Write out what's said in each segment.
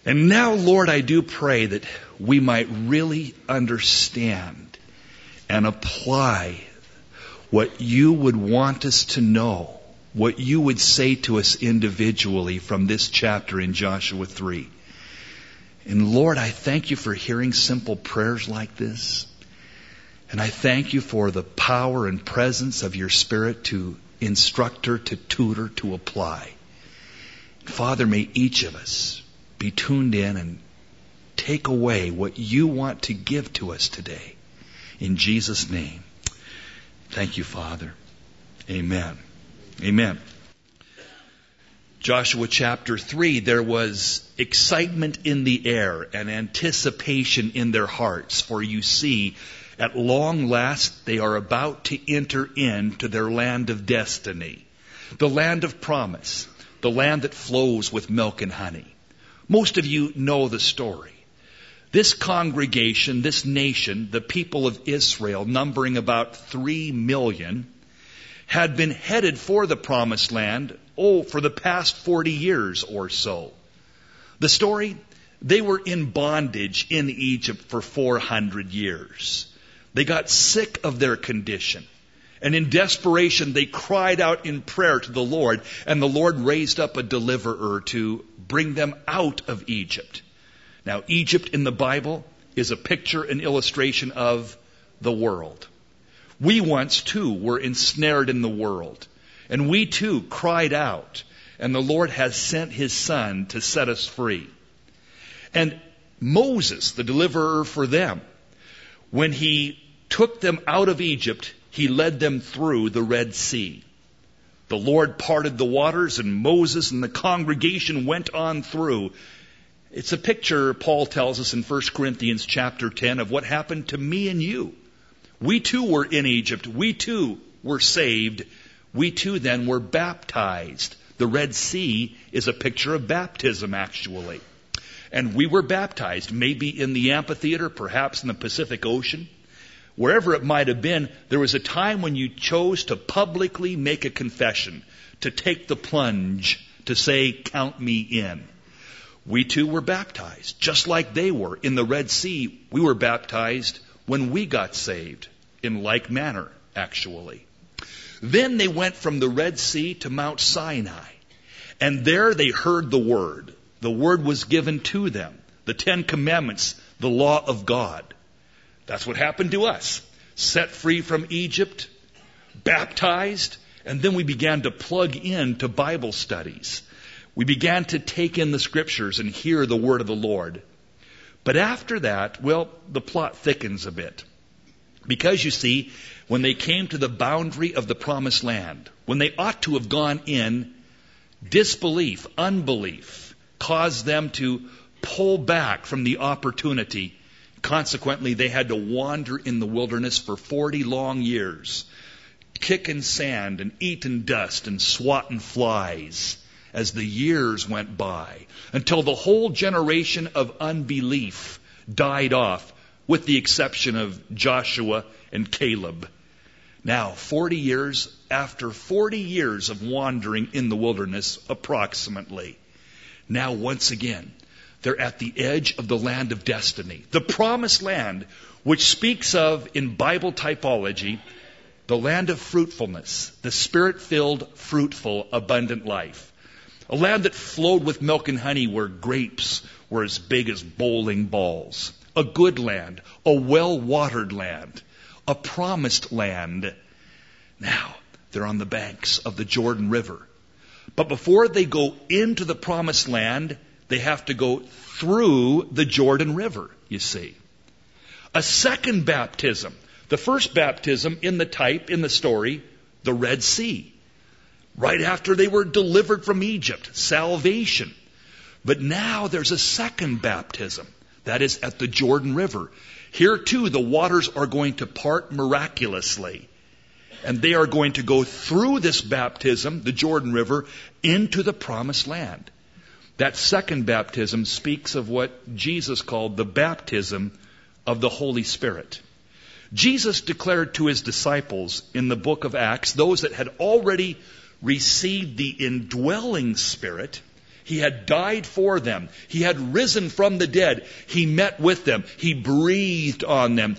And now, Lord, I do pray that we might really understand and apply what you would want us to know, what you would say to us individually from this chapter in Joshua 3. And Lord, I thank you for hearing simple prayers like this. And I thank you for the power and presence of your Spirit to instruct her, to tutor, to apply. Father, may each of us be tuned in and take away what you want to give to us today. In Jesus' name. Thank you, Father. Amen. Amen. Joshua chapter 3, there was excitement in the air and anticipation in their hearts. For you see, at long last, they are about to enter into their land of destiny, the land of promise, the land that flows with milk and honey. Most of you know the story. This congregation, this nation, the people of Israel, numbering about 3 million, had been headed for the promised land, for the past 40 years or so. The story, they were in bondage in Egypt for 400 years. They got sick of their condition. And in desperation, they cried out in prayer to the Lord, and the Lord raised up a deliverer to bring them out of Egypt. Now, Egypt in the Bible is a picture, an illustration of the world. We once, too, were ensnared in the world. And we, too, cried out. And the Lord has sent His Son to set us free. And Moses, the deliverer for them, when he took them out of Egypt, he led them through the Red Sea. The Lord parted the waters, and Moses and the congregation went on through. It's a picture, Paul tells us in 1 Corinthians chapter 10, of what happened to me and you. We too were in Egypt. We too were saved. We too then were baptized. The Red Sea is a picture of baptism, actually. And we were baptized, maybe in the amphitheater, perhaps in the Pacific Ocean. Wherever it might have been, there was a time when you chose to publicly make a confession, to take the plunge, to say, count me in. We too were baptized, just like they were. In the Red Sea, we were baptized when we got saved, in like manner, actually. Then they went from the Red Sea to Mount Sinai, and there they heard the Word. The Word was given to them, the 10 Commandments, the law of God. That's what happened to us. Set free from Egypt, baptized, and then we began to plug in to Bible studies. We began to take in the Scriptures and hear the Word of the Lord. But after that, well, the plot thickens a bit. Because you see, when they came to the boundary of the Promised Land, when they ought to have gone in, disbelief, unbelief, caused them to pull back from the opportunity. Consequently, they had to wander in the wilderness for 40 long years, kicking sand and eating dust and swatting flies as the years went by, until the whole generation of unbelief died off, with the exception of Joshua and Caleb. Now, 40 years, after 40 years of wandering in the wilderness, approximately, now once again, they're at the edge of the land of destiny, the promised land, which speaks of, in Bible typology, the land of fruitfulness, the Spirit-filled, fruitful, abundant life. A land that flowed with milk and honey, where grapes were as big as bowling balls. A good land, a well-watered land, a promised land. Now, they're on the banks of the Jordan River. But before they go into the promised land, they have to go through the Jordan River, you see. A second baptism. The first baptism in the type, in the story, the Red Sea. Right after they were delivered from Egypt, salvation. But now there's a second baptism. That is at the Jordan River. Here too, the waters are going to part miraculously. And they are going to go through this baptism, the Jordan River, into the promised land. That second baptism speaks of what Jesus called the baptism of the Holy Spirit. Jesus declared to his disciples in the book of Acts, those that had already received the indwelling Spirit, He had died for them. He had risen from the dead. He met with them. He breathed on them.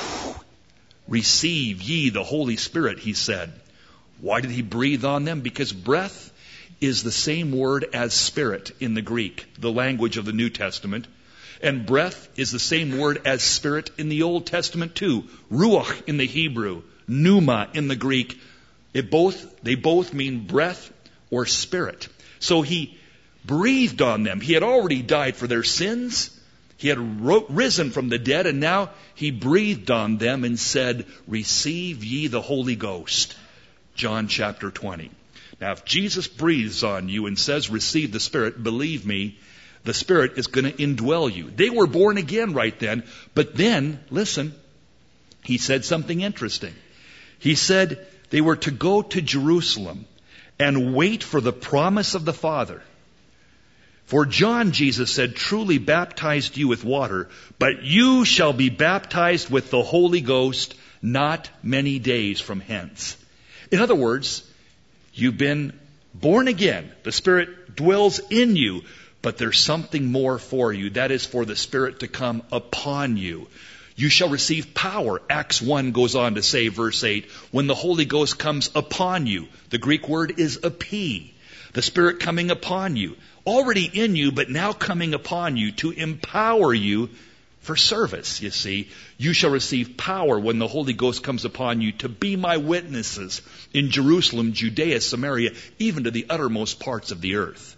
Receive ye the Holy Spirit, he said. Why did he breathe on them? Because breath is the same word as spirit in the Greek, the language of the New Testament. And breath is the same word as spirit in the Old Testament too. Ruach in the Hebrew, pneuma in the Greek. They both mean breath or spirit. So he breathed on them. He had already died for their sins. He had risen from the dead, and now he breathed on them and said, receive ye the Holy Ghost. John chapter 20. Now, if Jesus breathes on you and says, receive the Spirit, believe me, the Spirit is going to indwell you. They were born again right then, but then, listen, he said something interesting. He said they were to go to Jerusalem and wait for the promise of the Father. For John, Jesus said, truly baptized you with water, but you shall be baptized with the Holy Ghost not many days from hence. In other words, you've been born again. The Spirit dwells in you, but there's something more for you. That is for the Spirit to come upon you. You shall receive power. Acts 1 goes on to say, verse 8, when the Holy Ghost comes upon you. The Greek word is epi. The Spirit coming upon you. Already in you, but now coming upon you to empower you for service, you see. You shall receive power when the Holy Ghost comes upon you to be my witnesses in Jerusalem, Judea, Samaria, even to the uttermost parts of the earth.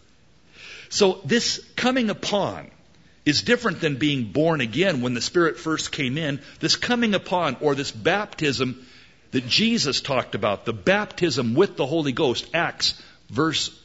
So this coming upon is different than being born again when the Spirit first came in. This coming upon, or this baptism that Jesus talked about, the baptism with the Holy Ghost, Acts verse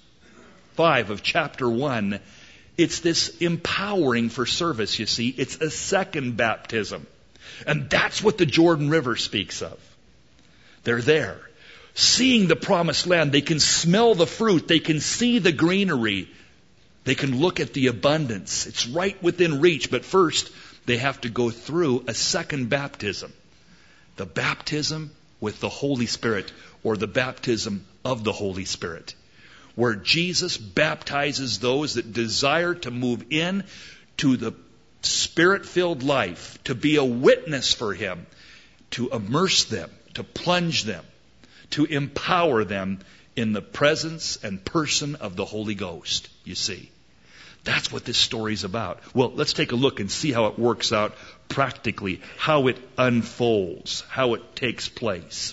5 of chapter 1, it's this empowering for service, you see. It's a second baptism. And that's what the Jordan River speaks of. They're there, seeing the promised land. They can smell the fruit. They can see the greenery. They can look at the abundance. It's right within reach. But first, they have to go through a second baptism. The baptism with the Holy Spirit, or the baptism of the Holy Spirit, where Jesus baptizes those that desire to move in to the Spirit-filled life, to be a witness for Him, to immerse them, to plunge them, to empower them in the presence and person of the Holy Ghost, you see. That's what this story's about. Well, let's take a look and see how it works out practically, how it unfolds, how it takes place.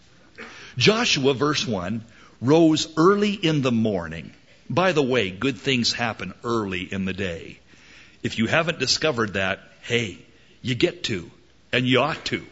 Joshua, verse 1, rose early in the morning. By the way, good things happen early in the day. If you haven't discovered that, hey, you get to, and you ought to.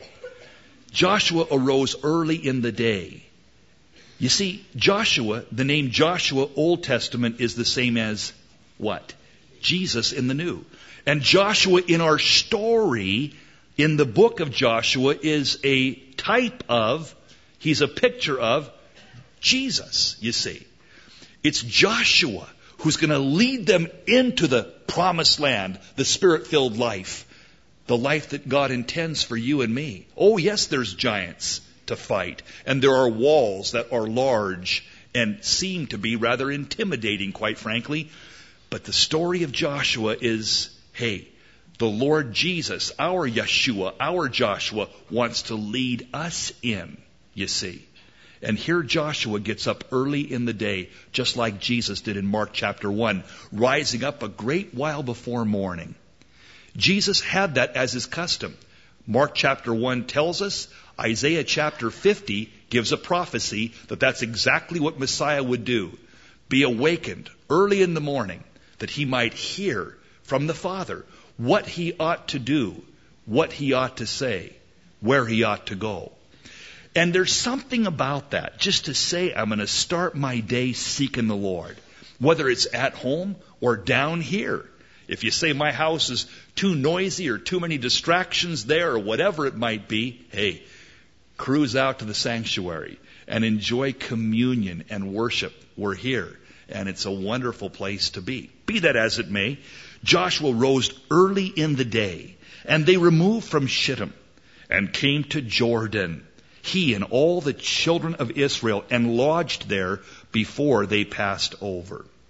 Joshua arose early in the day. You see, Joshua, the name Joshua, Old Testament, is the same as what? Jesus in the New. And Joshua in our story, in the book of Joshua, is a type of, he's a picture of Jesus, you see. It's Joshua who's going to lead them into the promised land, the Spirit-filled life, the life that God intends for you and me. Oh, yes, there's giants to fight, and there are walls that are large and seem to be rather intimidating, quite frankly. But the story of Joshua is, hey, the Lord Jesus, our Yeshua, our Joshua, wants to lead us in, you see. And here Joshua gets up early in the day, just like Jesus did in Mark chapter 1, rising up a great while before morning. Jesus had that as his custom. Mark chapter 1 tells us, Isaiah chapter 50 gives a prophecy that that's exactly what Messiah would do. Be awakened early in the morning that he might hear from the Father what he ought to do, what he ought to say, where he ought to go. And there's something about that, just to say, I'm going to start my day seeking the Lord, whether it's at home or down here. If you say my house is too noisy or too many distractions there or whatever it might be, hey, cruise out to the sanctuary and enjoy communion and worship. We're here, and it's a wonderful place to be. Be that as it may, Joshua rose early in the day, and they removed from Shittim and came to Jordan, he and all the children of Israel, and lodged there before they passed over.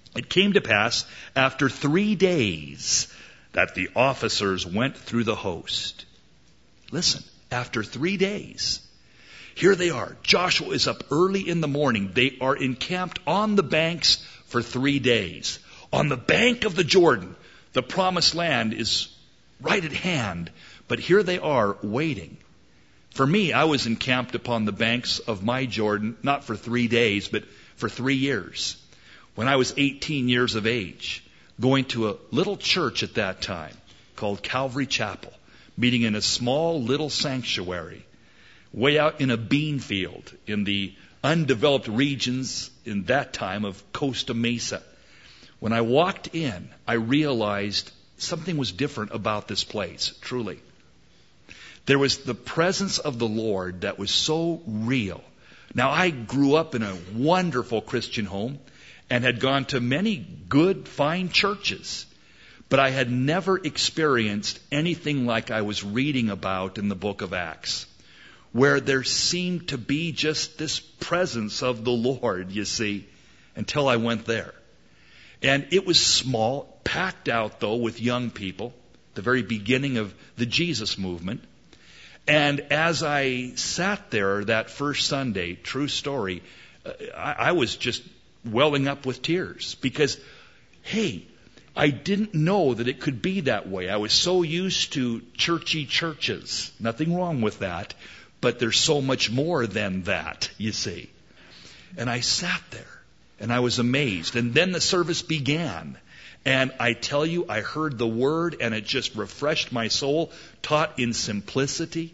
It came to pass after 3 days that the officers went through the host. Listen, after 3 days. Here they are. Joshua is up early in the morning. They are encamped on the banks for 3 days. On the bank of the Jordan. The promised land is right at hand. But here they are waiting. For me, I was encamped upon the banks of my Jordan, not for 3 days, but for 3 years. When I was 18 years of age, going to a little church at that time called Calvary Chapel, meeting in a small little sanctuary, way out in a bean field in the undeveloped regions in that time of Costa Mesa. When I walked in, I realized something was different about this place, truly. There was the presence of the Lord that was so real. Now, I grew up in a wonderful Christian home and had gone to many good, fine churches. But I had never experienced anything like I was reading about in the book of Acts, where there seemed to be just this presence of the Lord, you see, until I went there. And it was small, packed out, though, with young people, the very beginning of the Jesus movement. And as I sat there that first Sunday, true story, I was just welling up with tears because, hey, I didn't know that it could be that way. I was so used to churchy churches. Nothing wrong with that, but there's so much more than that, you see. And I sat there and I was amazed. And then the service began. And I tell you, I heard the word and it just refreshed my soul, taught in simplicity.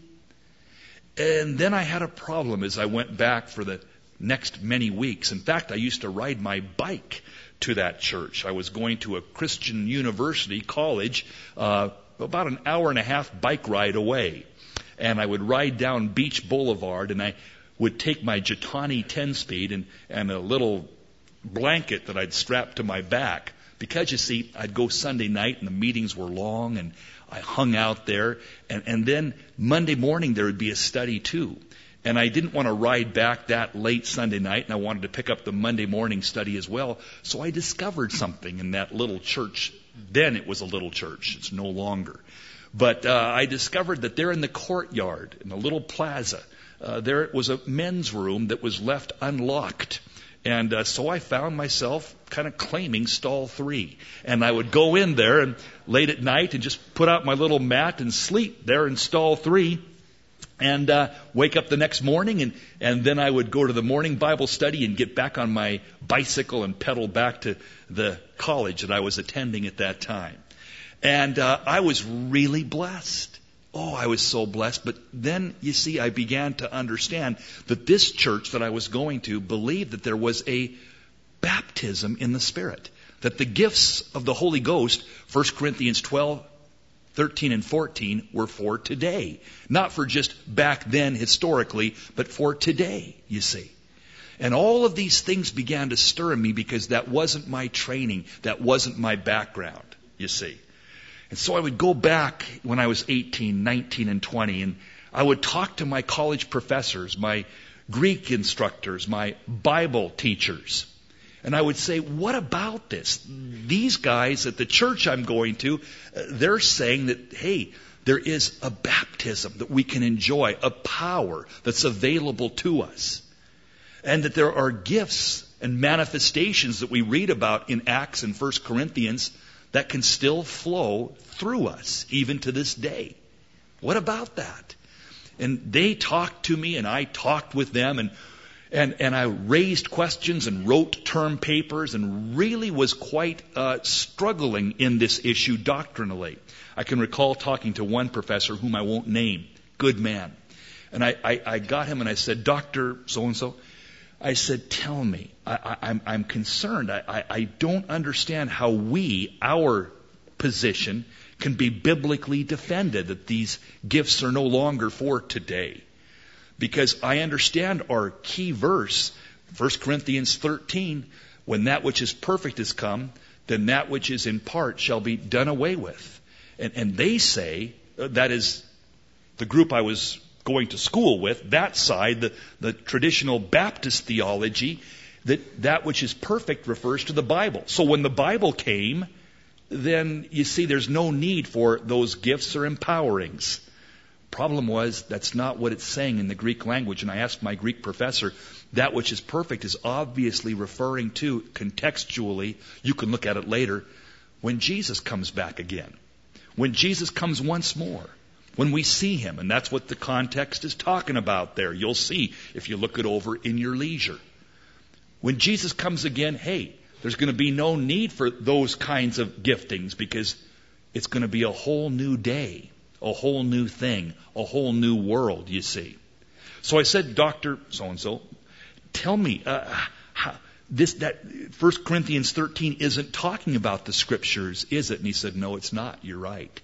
And then I had a problem as I went back for the next many weeks. In fact, I used to ride my bike to that church. I was going to a Christian university college, about an hour and a half bike ride away. And I would ride down Beach Boulevard and I would take my Gitani 10-speed and a little blanket that I'd strapped to my back. Because, you see, I'd go Sunday night and the meetings were long and I hung out there. And then Monday morning there would be a study too. And I didn't want to ride back that late Sunday night, and I wanted to pick up the Monday morning study as well. So I discovered something in that little church. Then it was a little church. It's no longer. But I discovered that there in the courtyard, in the little plaza, there was a men's room that was left unlocked. And so I found myself kind of claiming stall 3. And I would go in there and late at night and just put out my little mat and sleep there in stall 3. And wake up the next morning, and then I would go to the morning Bible study and get back on my bicycle and pedal back to the college that I was attending at that time. And I was really blessed. Oh, I was so blessed. But then, you see, I began to understand that this church that I was going to believed that there was a baptism in the Spirit. That the gifts of the Holy Ghost, 1 Corinthians 12:13 and 14 were for today. Not for just back then historically, but for today, you see. And all of these things began to stir in me because that wasn't my training. That wasn't my background, you see. And so I would go back when I was 18, 19, and 20, and I would talk to my college professors, my Greek instructors, my Bible teachers. And I would say, what about this? These guys at the church I'm going to, they're saying that, hey, there is a baptism that we can enjoy, a power that's available to us. And that there are gifts and manifestations that we read about in Acts and 1 Corinthians that can still flow through us, even to this day. What about that? And they talked to me and I talked with them and I raised questions and wrote term papers and really was quite struggling in this issue doctrinally. I can recall talking to one professor whom I won't name, good man. And I got him and I said, Dr. So-and-so, I said, tell me, I'm concerned. I don't understand how our position can be biblically defended, that these gifts are no longer for today. Because I understand our key verse, 1 Corinthians 13, when that which is perfect is come, then that which is in part shall be done away with. And they say, that is the group I was going to school with, that side, the traditional Baptist theology, that which is perfect refers to the Bible. So when the Bible came, then you see there's no need for those gifts or empowerings. Problem was, that's not what it's saying in the Greek language. And I asked my Greek professor, that which is perfect is obviously referring to, contextually, you can look at it later, when Jesus comes back again. When Jesus comes once more. When we see him. And that's what the context is talking about there. You'll see if you look it over in your leisure. When Jesus comes again, hey, there's going to be no need for those kinds of giftings because it's going to be a whole new day, a whole new thing, a whole new world, you see. So I said, Dr. So-and-so, tell me, that 1 Corinthians 13 isn't talking about the Scriptures, is it? And he said, no, it's not. You're right.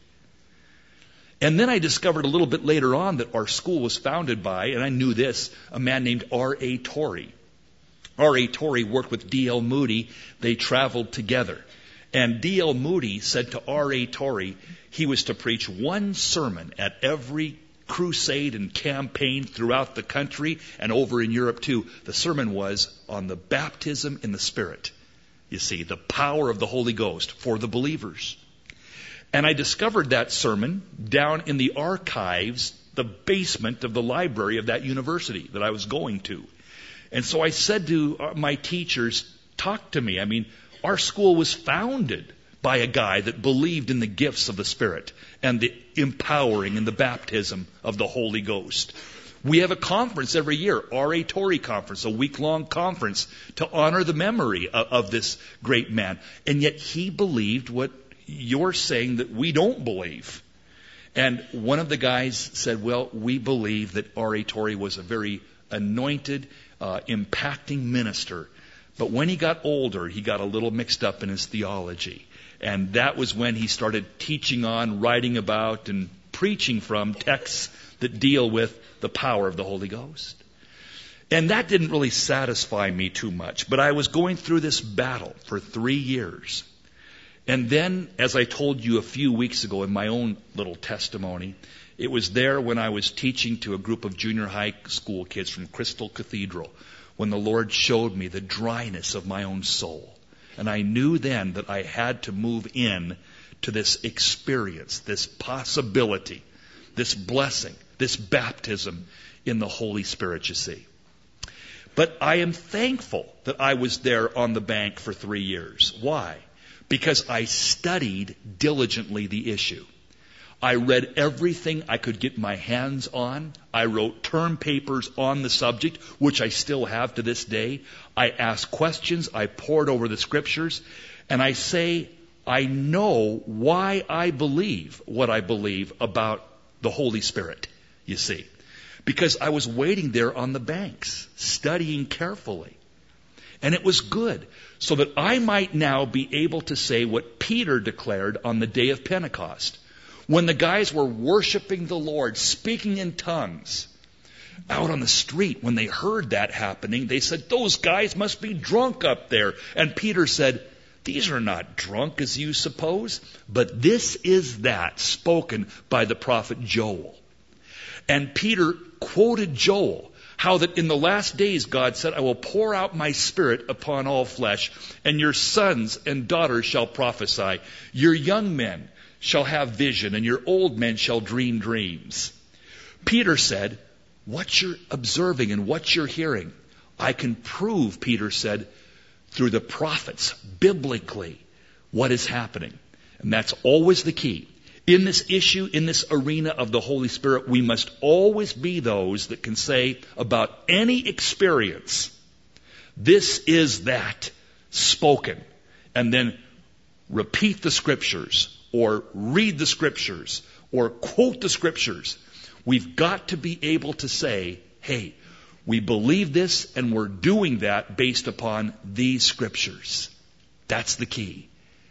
And then I discovered a little bit later on that our school was founded by, and I knew this, a man named R.A. Torrey. R.A. Torrey worked with D.L. Moody. They traveled together. And D.L. Moody said to R.A. Torrey he was to preach one sermon at every crusade and campaign throughout the country and over in Europe too. The sermon was on the baptism in the Spirit. You see, the power of the Holy Ghost for the believers. And I discovered that sermon down in the archives, the basement of the library of that university that I was going to. And so I said to my teachers, talk to me. I mean, our school was founded by a guy that believed in the gifts of the Spirit and the empowering and the baptism of the Holy Ghost. We have a conference every year, R.A. Torrey Conference, a week-long conference to honor the memory of this great man. And yet he believed what you're saying that we don't believe. And one of the guys said, well, we believe that R.A. Torrey was a very anointed, impacting minister. But when he got older, he got a little mixed up in his theology. And that was when he started teaching on, writing about, and preaching from texts that deal with the power of the Holy Ghost. And that didn't really satisfy me too much. But I was going through this battle for 3 years. And then, as I told you a few weeks ago in my own little testimony, it was there when I was teaching to a group of junior high school kids from Crystal Cathedral when the Lord showed me the dryness of my own soul. And I knew then that I had to move in to this experience, this possibility, this blessing, this baptism in the Holy Spirit, you see. But I am thankful that I was there on the bank for 3 years. Why? Because I studied diligently the issue. I read everything I could get my hands on. I wrote term papers on the subject, which I still have to this day. I asked questions. I pored over the Scriptures. And I say, I know why I believe what I believe about the Holy Spirit, you see. Because I was waiting there on the banks, studying carefully. And it was good, so that I might now be able to say what Peter declared on the day of Pentecost. When the guys were worshiping the Lord, speaking in tongues, out on the street, when they heard that happening, they said, those guys must be drunk up there. And Peter said, these are not drunk as you suppose, but this is that spoken by the prophet Joel. And Peter quoted Joel, how that in the last days God said, I will pour out my Spirit upon all flesh, and your sons and daughters shall prophesy. Your young men shall have vision, and your old men shall dream dreams. Peter said, what you're observing and what you're hearing, I can prove, Peter said, through the prophets, biblically, what is happening. And that's always the key. In this issue, in this arena of the Holy Spirit, we must always be those that can say about any experience, this is that spoken, and then repeat the Scriptures, or read the Scriptures, or quote the Scriptures. We've got to be able to say, hey, we believe this and we're doing that based upon these Scriptures. That's the key.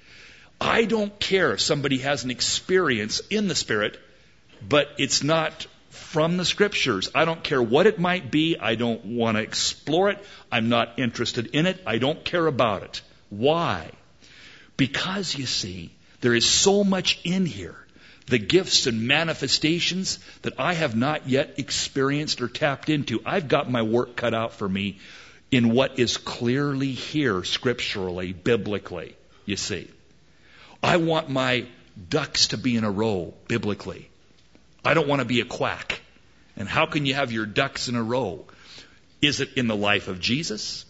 I don't care if somebody has an experience in the Spirit, but it's not from the Scriptures. I don't care what it might be. I don't want to explore it. I'm not interested in it. I don't care about it. Why? Because, you see, there is so much in here, the gifts and manifestations that I have not yet experienced or tapped into. I've got my work cut out for me in what is clearly here scripturally, biblically, you see. I want my ducks to be in a row, biblically. I don't want to be a quack. And how can you have your ducks in a row? Is it in the life of Jesus?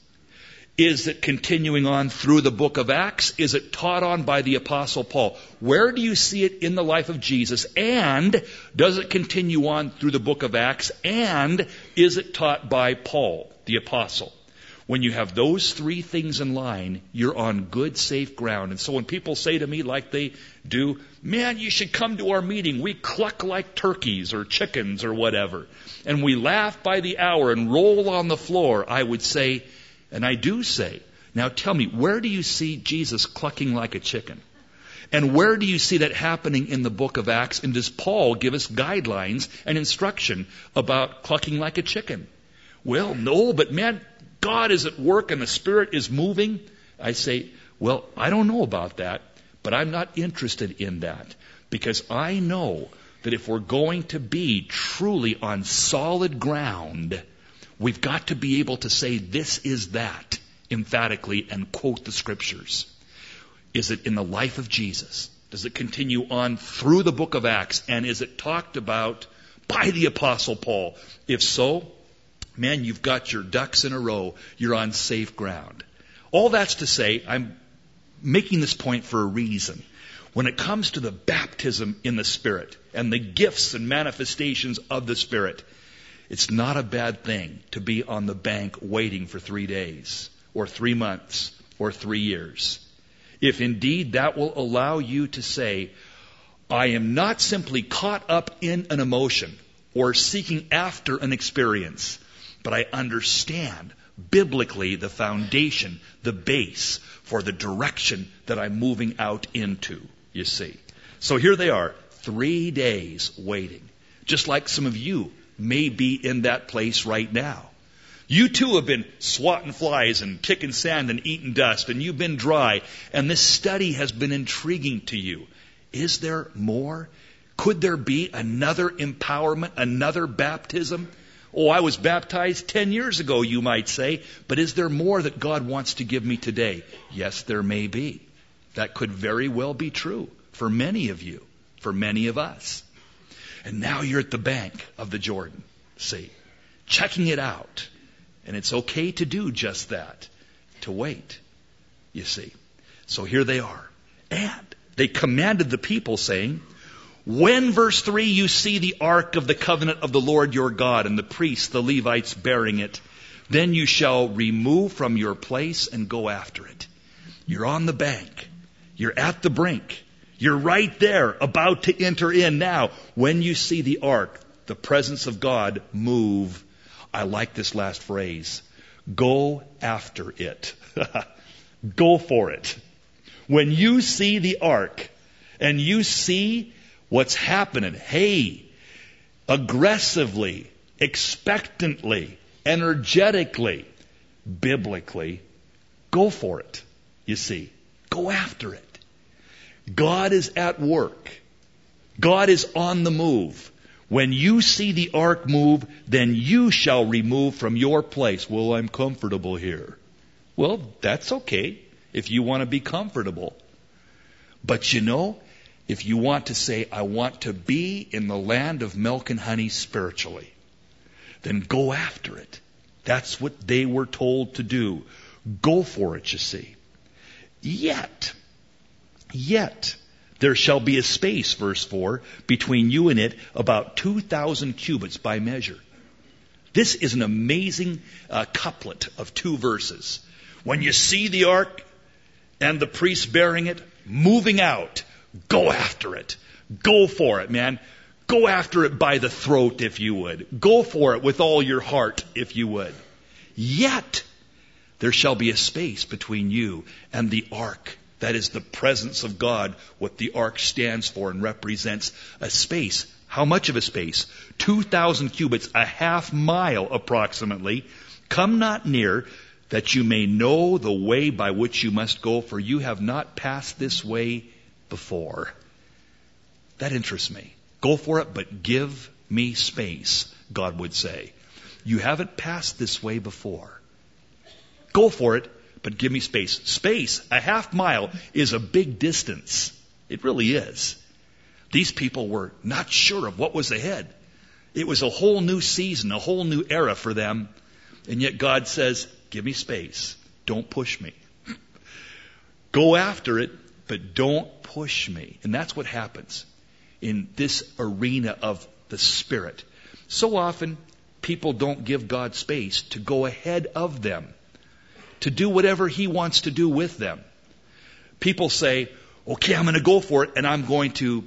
Is it continuing on through the book of Acts? Is it taught on by the Apostle Paul? Where do you see it in the life of Jesus? And does it continue on through the book of Acts? And is it taught by Paul, the Apostle? When you have those three things in line, you're on good, safe ground. And so when people say to me like they do, man, you should come to our meeting. We cluck like turkeys or chickens or whatever. And we laugh by the hour and roll on the floor. I would say, and I do say, now tell me, where do you see Jesus clucking like a chicken? And where do you see that happening in the book of Acts? And does Paul give us guidelines and instruction about clucking like a chicken? Well, no, but man, God is at work and the Spirit is moving. I say, well, I don't know about that, but I'm not interested in that. Because I know that if we're going to be truly on solid ground, we've got to be able to say this is that emphatically and quote the Scriptures. Is it in the life of Jesus? Does it continue on through the book of Acts? And is it talked about by the Apostle Paul? If so, man, you've got your ducks in a row. You're on safe ground. All that's to say, I'm making this point for a reason. When it comes to the baptism in the Spirit and the gifts and manifestations of the Spirit, it's not a bad thing to be on the bank waiting for 3 days or 3 months or 3 years. If indeed that will allow you to say, I am not simply caught up in an emotion or seeking after an experience, but I understand biblically the foundation, the base for the direction that I'm moving out into, you see. So here they are, 3 days waiting. Just like some of you may be in that place right now. You too have been swatting flies and kicking sand and eating dust, and you've been dry, and this study has been intriguing to you. Is there more? Could there be another empowerment, another baptism? Oh, I was baptized 10 years ago, you might say, but is there more that God wants to give me today? Yes, there may be. That could very well be true for many of you, for many of us. And now you're at the bank of the Jordan, see, checking it out. And it's okay to do just that, to wait, you see. So here they are. And they commanded the people, saying, when, verse 3, you see the ark of the covenant of the Lord your God and the priests, the Levites, bearing it, then you shall remove from your place and go after it. You're on the bank. You're at the brink. You're right there, about to enter in now. When you see the ark, the presence of God, move. I like this last phrase. Go after it. Go for it. When you see the ark and you see what's happening, hey, aggressively, expectantly, energetically, biblically, go for it. You see, go after it. God is at work. God is on the move. When you see the ark move, then you shall remove from your place. Well, I'm comfortable here. Well, that's okay if you want to be comfortable. But you know, if you want to say, I want to be in the land of milk and honey spiritually, then go after it. That's what they were told to do. Go for it, you see. Yet, there shall be a space, verse 4, between you and it, about 2,000 cubits by measure. This is an amazing couplet of 2 verses. When you see the ark and the priests bearing it, moving out, go after it. Go for it, man. Go after it by the throat, if you would. Go for it with all your heart, if you would. Yet, there shall be a space between you and the ark. That is the presence of God, what the ark stands for and represents. A space. How much of a space? 2,000 cubits, a half mile approximately. Come not near, that you may know the way by which you must go, for you have not passed this way before. That interests me. Go for it, but give me space, God would say. You haven't passed this way before. Go for it, but give me space. Space, a half mile, is a big distance. It really is. These people were not sure of what was ahead. It was a whole new season, a whole new era for them. And yet God says, give me space. Don't push me. Go after it, but don't push me. And that's what happens in this arena of the Spirit. So often, people don't give God space to go ahead of them, to do whatever He wants to do with them. People say, okay, I'm going to go for it, and I'm going to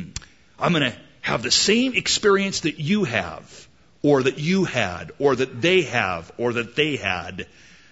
have the same experience that you have, or that you had, or that they have, or that they had.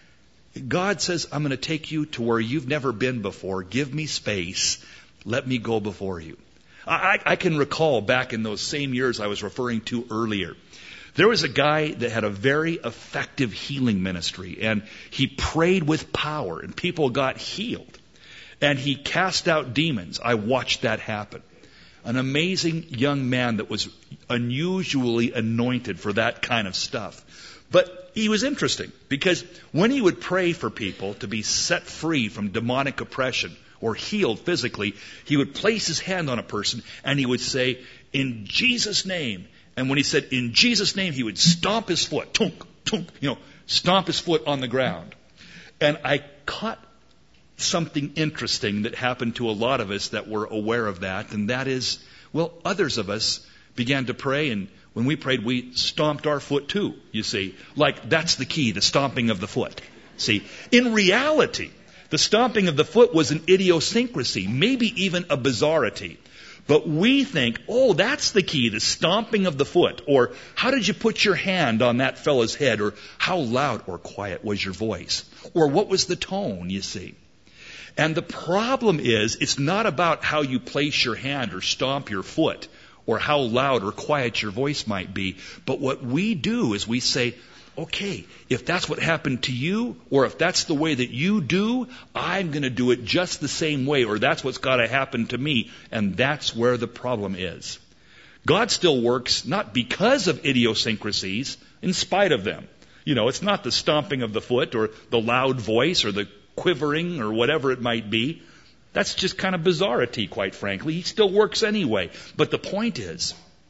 God says, I'm going to take you to where you've never been before. Give me space. Let me go before you. I can recall back in those same years I was referring to earlier, there was a guy that had a very effective healing ministry, and he prayed with power, and people got healed. And he cast out demons. I watched that happen. An amazing young man that was unusually anointed for that kind of stuff. But he was interesting, because when he would pray for people to be set free from demonic oppression or healed physically, he would place his hand on a person and he would say, in Jesus' name. And when he said, in Jesus' name, he would stomp his foot, tunk, tunk, stomp his foot on the ground. And I caught something interesting that happened to a lot of us that were aware of that, and that is, others of us began to pray, and when we prayed, we stomped our foot too, you see. Like, that's the key, the stomping of the foot. See, in reality, the stomping of the foot was an idiosyncrasy, maybe even a bizarrity. But we think, that's the key, the stomping of the foot. Or, how did you put your hand on that fellow's head? Or, how loud or quiet was your voice? Or, what was the tone, you see? And the problem is, it's not about how you place your hand or stomp your foot, or how loud or quiet your voice might be. But what we do is we say, okay, if that's what happened to you, or if that's the way that you do, I'm going to do it just the same way, or that's what's got to happen to me. And that's where the problem is. God still works not because of idiosyncrasies, in spite of them. It's not the stomping of the foot, or the loud voice, or the quivering, or whatever it might be. That's just kind of bizarrity, quite frankly. He still works anyway. But the point is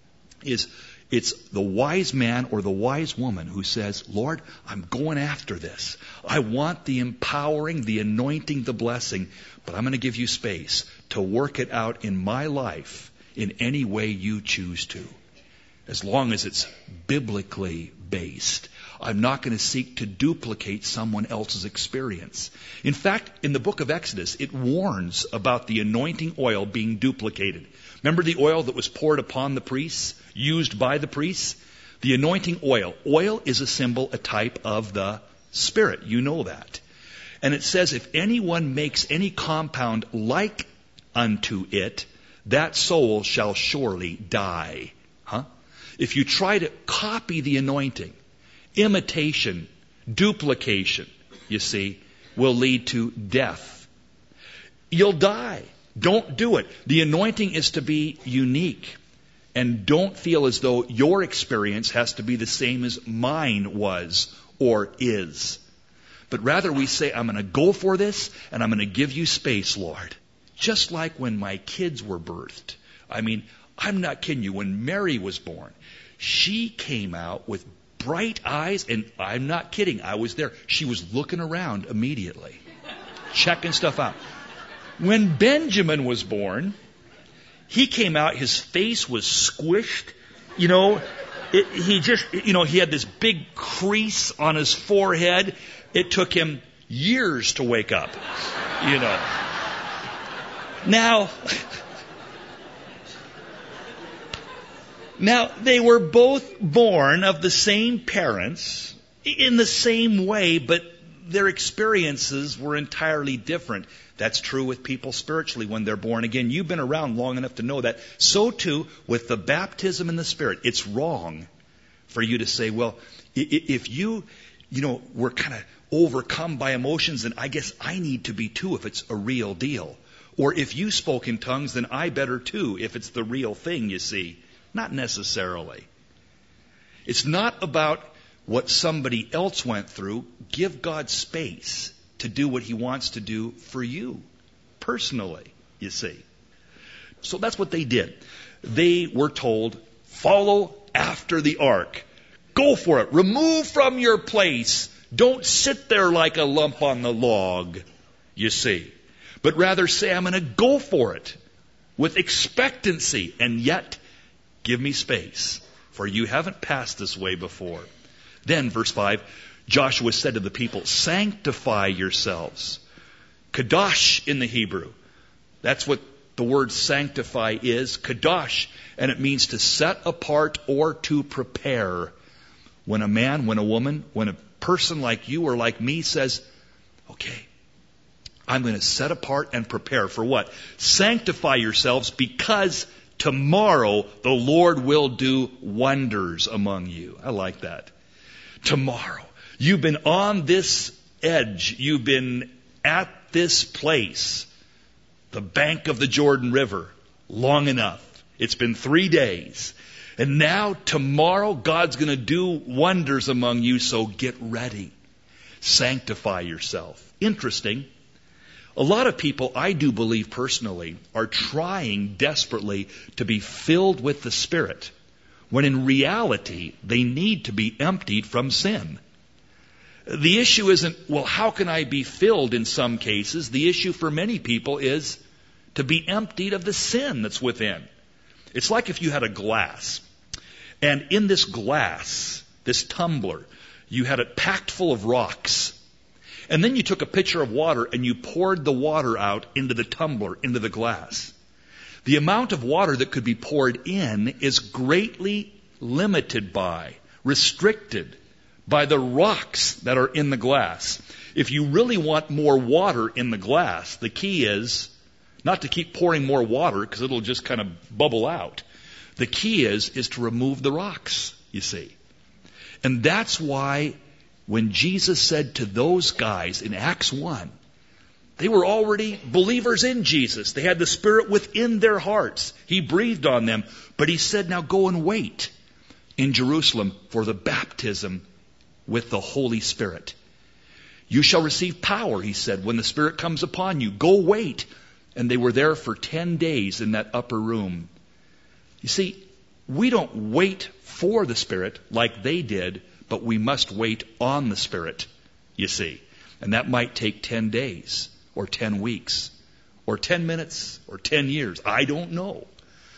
it's the wise man or the wise woman who says, Lord, I'm going after this. I want the empowering, the anointing, the blessing, but I'm going to give you space to work it out in my life in any way you choose to, as long as it's biblically based. I'm not going to seek to duplicate someone else's experience. In fact, in the book of Exodus, it warns about the anointing oil being duplicated. Remember the oil that was poured upon the priests, used by the priests? The anointing oil. Oil is a symbol, a type of the Spirit. You know that. And it says, if anyone makes any compound like unto it, that soul shall surely die. If you try to copy the anointing, imitation, duplication, you see, will lead to death. You'll die. Don't do it. The anointing is to be unique. And don't feel as though your experience has to be the same as mine was or is. But rather we say, I'm going to go for this, and I'm going to give you space, Lord. Just like when my kids were birthed. I'm not kidding you. When Mary was born, she came out with bright eyes, and I'm not kidding. I was there. She was looking around immediately, checking stuff out. When Benjamin was born, he came out, his face was squished. He had this big crease on his forehead. It took him years to wake up, Now, they were both born of the same parents in the same way, but their experiences were entirely different. That's true with people spiritually when they're born again. You've been around long enough to know that. So too with the baptism in the Spirit. It's wrong for you to say, well, if you were kind of overcome by emotions, then I guess I need to be too if it's a real deal. Or if you spoke in tongues, then I better too if it's the real thing, you see. Not necessarily. It's not about what somebody else went through, give God space to do what he wants to do for you personally, you see. So that's what they did. They were told, follow after the ark. Go for it. Remove from your place. Don't sit there like a lump on the log, you see. But rather say, I'm going to go for it with expectancy. And yet, give me space, for you haven't passed this way before. Then, verse 5, Joshua said to the people, sanctify yourselves. Kadosh in the Hebrew. That's what the word sanctify is. Kadosh. And it means to set apart or to prepare. When a man, when a woman, when a person like you or like me says, okay, I'm going to set apart and prepare for what? Sanctify yourselves, because tomorrow the Lord will do wonders among you. I like that. Tomorrow. You've been on this edge. You've been at this place, the bank of the Jordan River, long enough. It's been 3 days. And now tomorrow God's going to do wonders among you, so get ready. Sanctify yourself. Interesting. A lot of people, I do believe personally, are trying desperately to be filled with the Spirit, when in reality they need to be emptied from sin. The issue isn't, well, how can I be filled in some cases? The issue for many people is to be emptied of the sin that's within. It's like if you had a glass, and in this glass, this tumbler, you had it packed full of rocks. And then you took a pitcher of water and you poured the water out into the tumbler, into the glass. The amount of water that could be poured in is greatly limited by, restricted by the rocks that are in the glass. If you really want more water in the glass, the key is not to keep pouring more water, because it'll just kind of bubble out. The key is to remove the rocks, you see. And that's why when Jesus said to those guys in Acts 1, they were already believers in Jesus. They had the Spirit within their hearts. He breathed on them. But he said, now go and wait in Jerusalem for the baptism with the Holy Spirit. You shall receive power, he said, when the Spirit comes upon you. Go wait. And they were there for 10 days in that upper room. You see, we don't wait for the Spirit like they did, but we must wait on the Spirit, you see. And that might take 10 days, or 10 weeks, or 10 minutes, or 10 years. I don't know.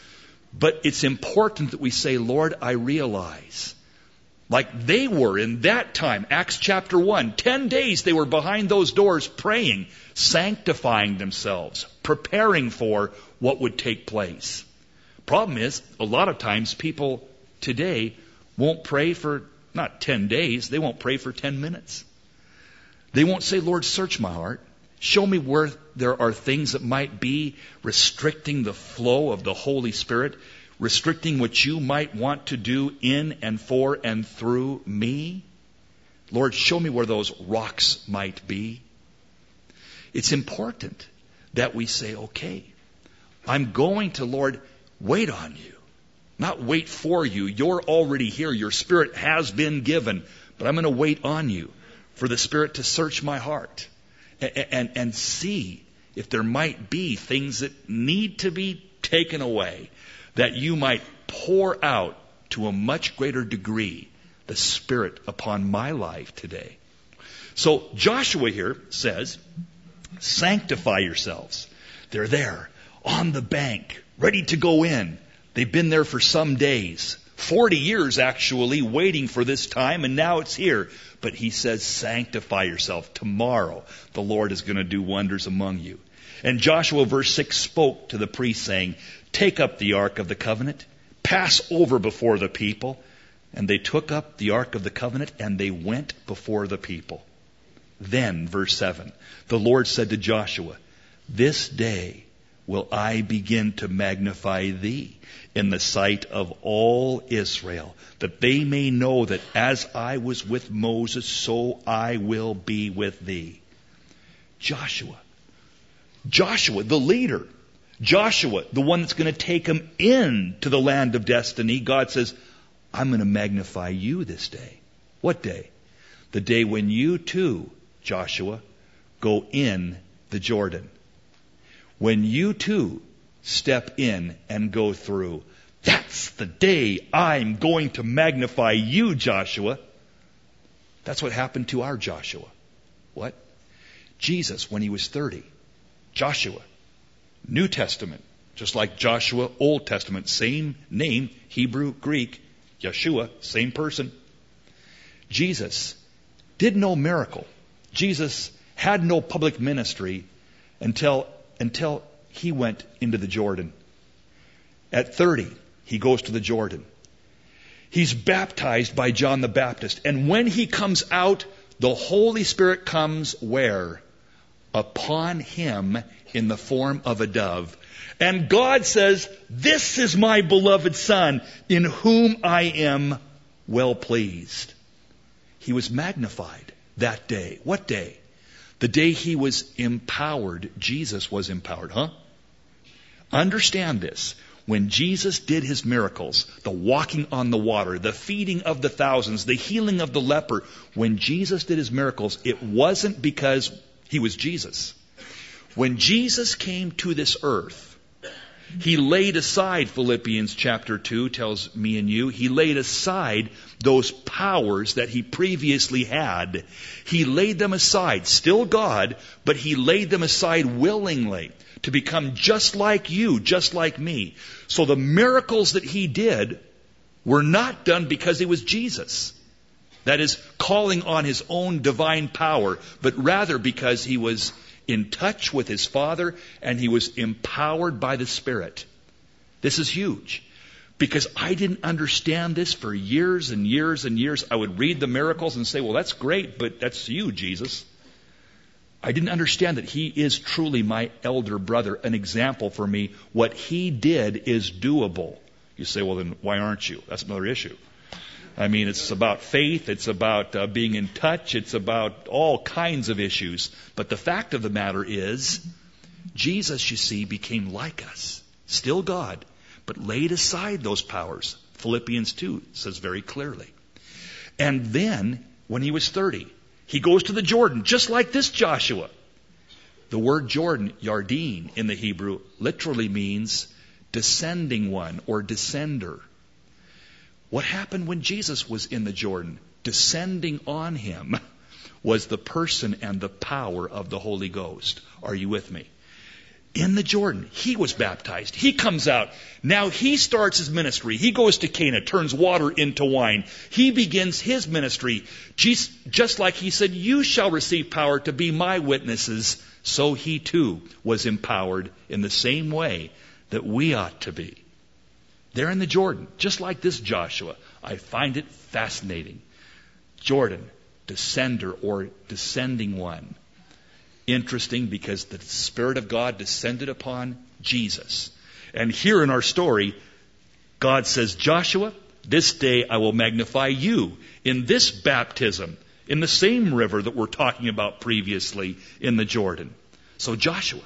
But it's important that we say, Lord, I realize, like they were in that time, Acts chapter 1, 10 days they were behind those doors praying, sanctifying themselves, preparing for what would take place. Problem is, a lot of times people today won't pray for not 10 days, they won't pray for 10 minutes. They won't say, Lord, search my heart. Show me where there are things that might be restricting the flow of the Holy Spirit, restricting what you might want to do in and for and through me. Lord, show me where those rocks might be. It's important that we say, okay, I'm going to, Lord, wait on you. Not wait for you. You're already here. Your Spirit has been given. But I'm going to wait on you for the Spirit to search my heart and see if there might be things that need to be taken away, that you might pour out to a much greater degree the Spirit upon my life today. So Joshua here says, sanctify yourselves. They're there on the bank, ready to go in. They've been there for some days, 40 years actually, waiting for this time, and now it's here. But he says, sanctify yourself. Tomorrow the Lord is going to do wonders among you. And Joshua, verse 6, spoke to the priests, saying, take up the ark of the covenant, pass over before the people. And they took up the ark of the covenant, and they went before the people. Then, verse 7, the Lord said to Joshua, this day will I begin to magnify thee in the sight of all Israel, that they may know that as I was with Moses, so I will be with thee. Joshua, the leader. Joshua, the one that's going to take him into the land of destiny. God says, I'm going to magnify you this day. What day? The day when you too, Joshua, go in the Jordan. When you too step in and go through. That's the day I'm going to magnify you, Joshua. That's what happened to our Joshua. What? Jesus, when he was 30. Joshua, New Testament. Just like Joshua, Old Testament. Same name, Hebrew, Greek. Yeshua, same person. Jesus did no miracle. Jesus had no public ministry until he went into the Jordan. At 30, he goes to the Jordan. He's baptized by John the Baptist. And when he comes out, the Holy Spirit comes where? Upon him in the form of a dove. And God says, "This is my beloved Son, in whom I am well pleased." He was magnified that day. What day? The day he was empowered. Jesus was empowered, huh? Understand this. When Jesus did his miracles, the walking on the water, the feeding of the thousands, the healing of the leper, when Jesus did his miracles, it wasn't because he was Jesus. When Jesus came to this earth, he laid aside, Philippians chapter 2 tells me and you, he laid aside those powers that he previously had. He laid them aside, still God, but he laid them aside willingly to become just like you, just like me. So the miracles that he did were not done because he was Jesus. That is, calling on his own divine power, but rather because he was in touch with his Father and he was empowered by the Spirit. This is huge. Because I didn't understand this for years and years and years. I would read the miracles and say, well, that's great, but that's you, Jesus. I didn't understand that he is truly my elder brother, an example for me. What he did is doable. You say, well, then why aren't you? That's another issue. I mean, it's about faith. It's about being in touch. It's about all kinds of issues. But the fact of the matter is, Jesus, you see, became like us. Still God, but laid aside those powers. Philippians 2 says very clearly. And then, when he was 30, he goes to the Jordan, just like this Joshua. The word Jordan, Yardeen, in the Hebrew, literally means descending one or descender. What happened when Jesus was in the Jordan? Descending on him was the person and the power of the Holy Ghost. Are you with me? In the Jordan, he was baptized. He comes out. Now he starts his ministry. He goes to Cana, turns water into wine. He begins his ministry. Just like he said, you shall receive power to be my witnesses. So he too was empowered in the same way that we ought to be. They're in the Jordan, just like this Joshua. I find it fascinating. Jordan, descender or descending one. Interesting because the Spirit of God descended upon Jesus. And here in our story, God says, Joshua, this day I will magnify you in this baptism, in the same river that we're talking about previously in the Jordan. So Joshua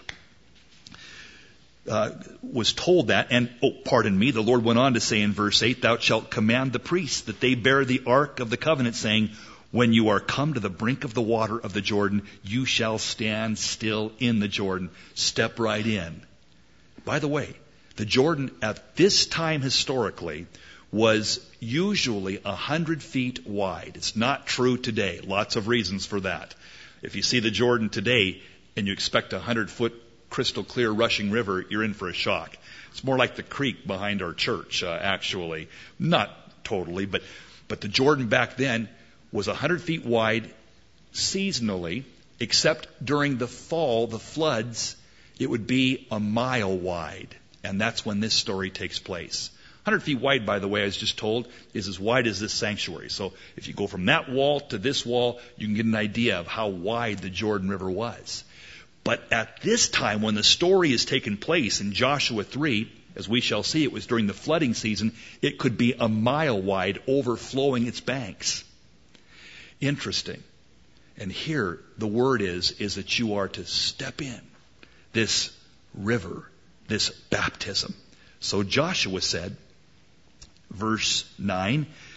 was told that, and, the Lord went on to say in verse 8, thou shalt command the priests that they bear the ark of the covenant, saying, when you are come to the brink of the water of the Jordan, you shall stand still in the Jordan. Step right in. By the way, the Jordan at this time historically was usually 100 feet wide. It's not true today. Lots of reasons for that. If you see the Jordan today and you expect a 100-foot crystal clear rushing river, you're in for a shock. It's more like the creek behind our church, actually. Not totally, but the Jordan back then was 100 feet wide seasonally, except during the fall, the floods, it would be a mile wide. And that's when this story takes place. 100 feet wide, by the way, I was just told, is as wide as this sanctuary. So if you go from that wall to this wall, you can get an idea of how wide the Jordan River was. But at this time, when the story is taking place in Joshua 3, as we shall see, it was during the flooding season, it could be a mile wide, overflowing its banks. Interesting. And here the word is that you are to step in this river, this baptism. So Joshua said, verse 9,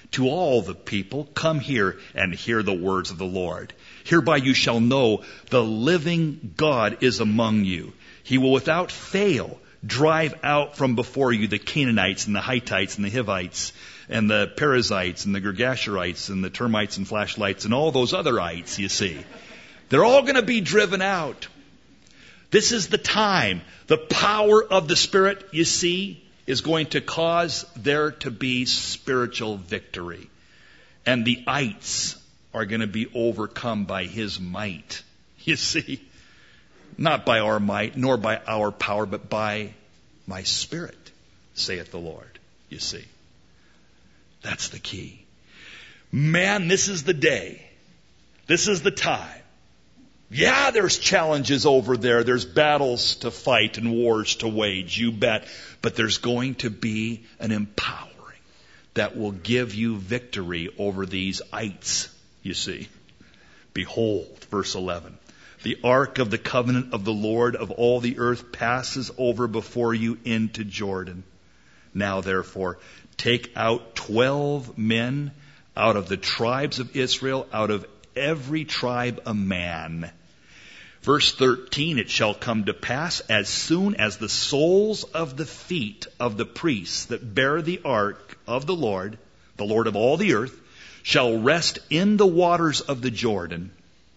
to all the people, come here and hear the words of the Lord. Hereby you shall know the living God is among you. He will without fail drive out from before you the Canaanites and the Hittites and the Hivites and the Perizzites and the Girgasherites and the termites and flashlights and all those other ites, you see. They're all going to be driven out. This is the time. The power of the Spirit, you see, is going to cause there to be spiritual victory. And the ites are going to be overcome by His might. You see, not by our might, nor by our power, but by my Spirit, saith the Lord. You see, that's the key. Man, this is the day. This is the time. Yeah, there's challenges over there. There's battles to fight and wars to wage, you bet. But there's going to be an empowering that will give you victory over these ites, you see. Behold, verse 11, the ark of the covenant of the Lord of all the earth passes over before you into Jordan. Now, therefore, take out 12 men out of the tribes of Israel, out of every tribe a man. Verse 13, it shall come to pass as soon as the soles of the feet of the priests that bear the ark of the Lord of all the earth, shall rest in the waters of the Jordan,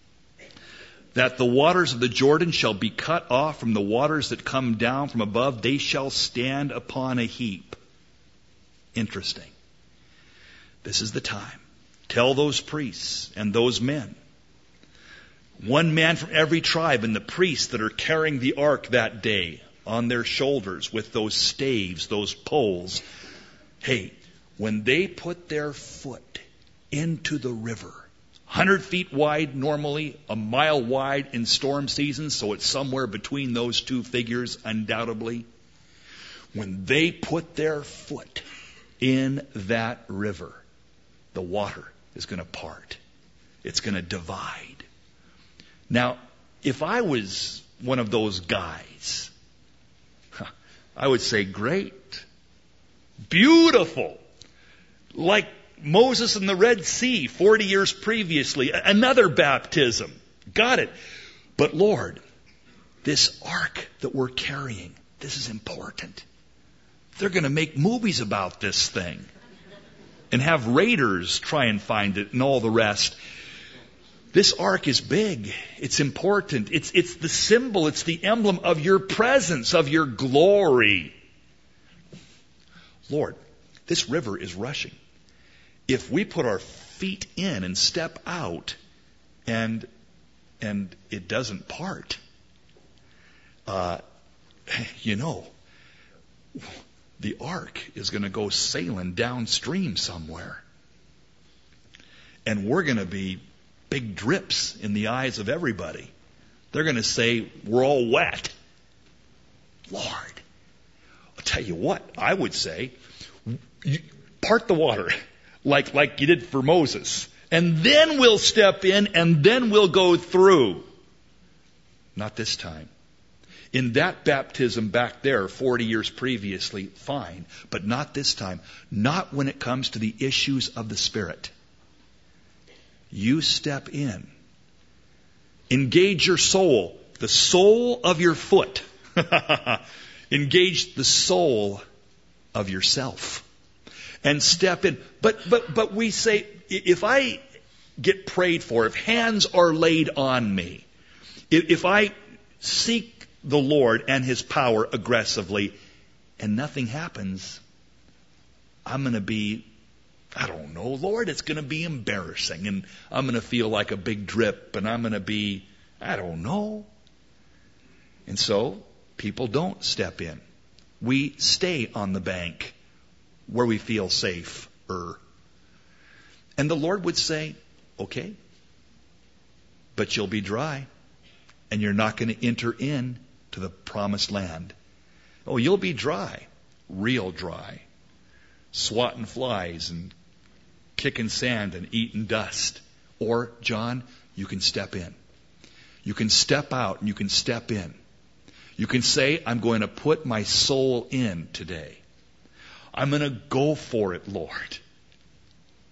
that the waters of the Jordan shall be cut off from the waters that come down from above. They shall stand upon a heap. Interesting. This is the time. Tell those priests and those men, one man from every tribe, and the priests that are carrying the ark that day on their shoulders with those staves, those poles. Hey, when they put their foot into the river, 100 feet wide normally, a mile wide in storm seasons, so it's somewhere between those two figures undoubtedly. When they put their foot in that river, the water is going to part. It's going to divide. Now, if I was one of those guys, I would say, great, beautiful, like Moses in the Red Sea 40 years previously, another baptism. Got it. But Lord, this ark that we're carrying, this is important. They're going to make movies about this thing and have raiders try and find it and all the rest. This ark is big. It's important. It's the symbol. It's the emblem of your presence, of your glory. Lord, this river is rushing. If we put our feet in and step out and it doesn't part, the ark is going to go sailing downstream somewhere. And we're going to be big drips in the eyes of everybody. They're going to say, we're all wet. Lord, I'll tell you what, I would say, part the water like you did for Moses. And then we'll step in and then we'll go through. Not this time. In that baptism back there 40 years previously, fine. But not this time. Not when it comes to the issues of the Spirit. You step in. Engage your soul. The sole of your foot. Engage the soul of yourself. And step in. But we say, if I get prayed for, if hands are laid on me, if I seek the Lord and His power aggressively and nothing happens, I'm going to be, I don't know, Lord, it's going to be embarrassing and I'm going to feel like a big drip and I'm going to be, I don't know. And so people don't step in. We stay on the bank where we feel safer. And the Lord would say, okay, but you'll be dry and you're not going to enter in to the promised land. Oh, you'll be dry, real dry, swatting flies and kicking sand and eating dust. Or, John, you can step in. You can step out and you can step in. You can say, I'm going to put my soul in today. I'm going to go for it, Lord.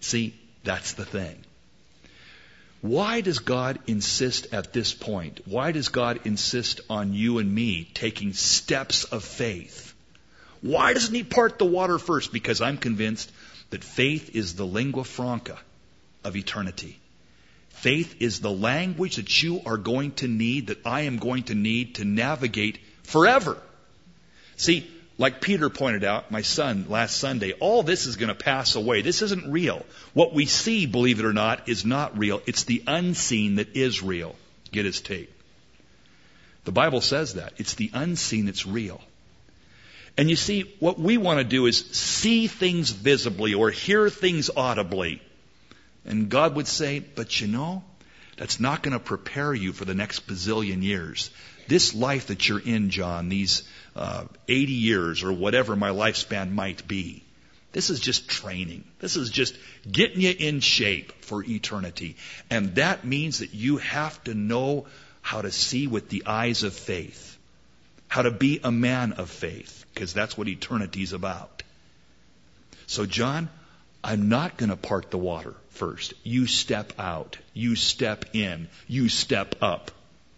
See, that's the thing. Why does God insist at this point? Why does God insist on you and me taking steps of faith? Why doesn't He part the water first? Because I'm convinced that faith is the lingua franca of eternity. Faith is the language that you are going to need, that I am going to need to navigate forever. See, like Peter pointed out, my son, last Sunday, all this is going to pass away. This isn't real. What we see, believe it or not, is not real. It's the unseen that is real. Get his tape. The Bible says that. It's the unseen that's real. And you see, what we want to do is see things visibly or hear things audibly. And God would say, but you know, that's not going to prepare you for the next bazillion years. This life that you're in, John, these 80 years or whatever my lifespan might be, this is just training. This is just getting you in shape for eternity. And that means that you have to know how to see with the eyes of faith, how to be a man of faith, because that's what eternity is about. So, John, I'm not going to part the water first. You step out. You step in. You step up.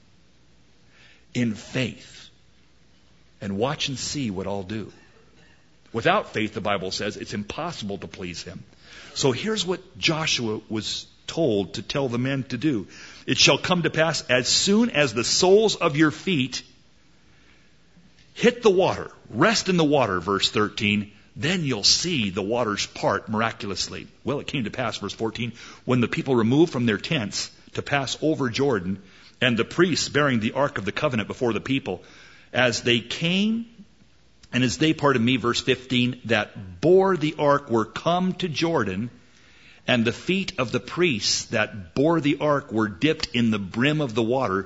In faith. And watch and see what I'll do. Without faith, the Bible says, it's impossible to please Him. So here's what Joshua was told to tell the men to do. It shall come to pass as soon as the soles of your feet hit the water, rest in the water, verse 13, then you'll see the waters part miraculously. Well, it came to pass, verse 14, when the people removed from their tents to pass over Jordan, and the priests bearing the ark of the covenant before the people, as they came, and as they, pardon me, verse 15, that bore the ark were come to Jordan, and the feet of the priests that bore the ark were dipped in the brim of the water,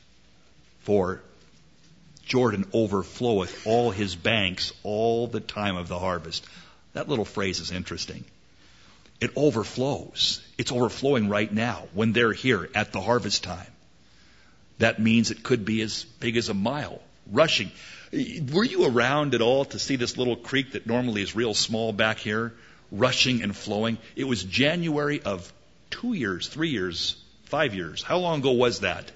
for Jordan overfloweth all his banks all the time of the harvest. That little phrase is interesting. It overflows. It's overflowing right now when they're here at the harvest time. That means it could be as big as a mile, rushing. Were you around at all to see this little creek that normally is real small back here, rushing and flowing? It was January of 2 years, 3 years, 5 years. How long ago was that?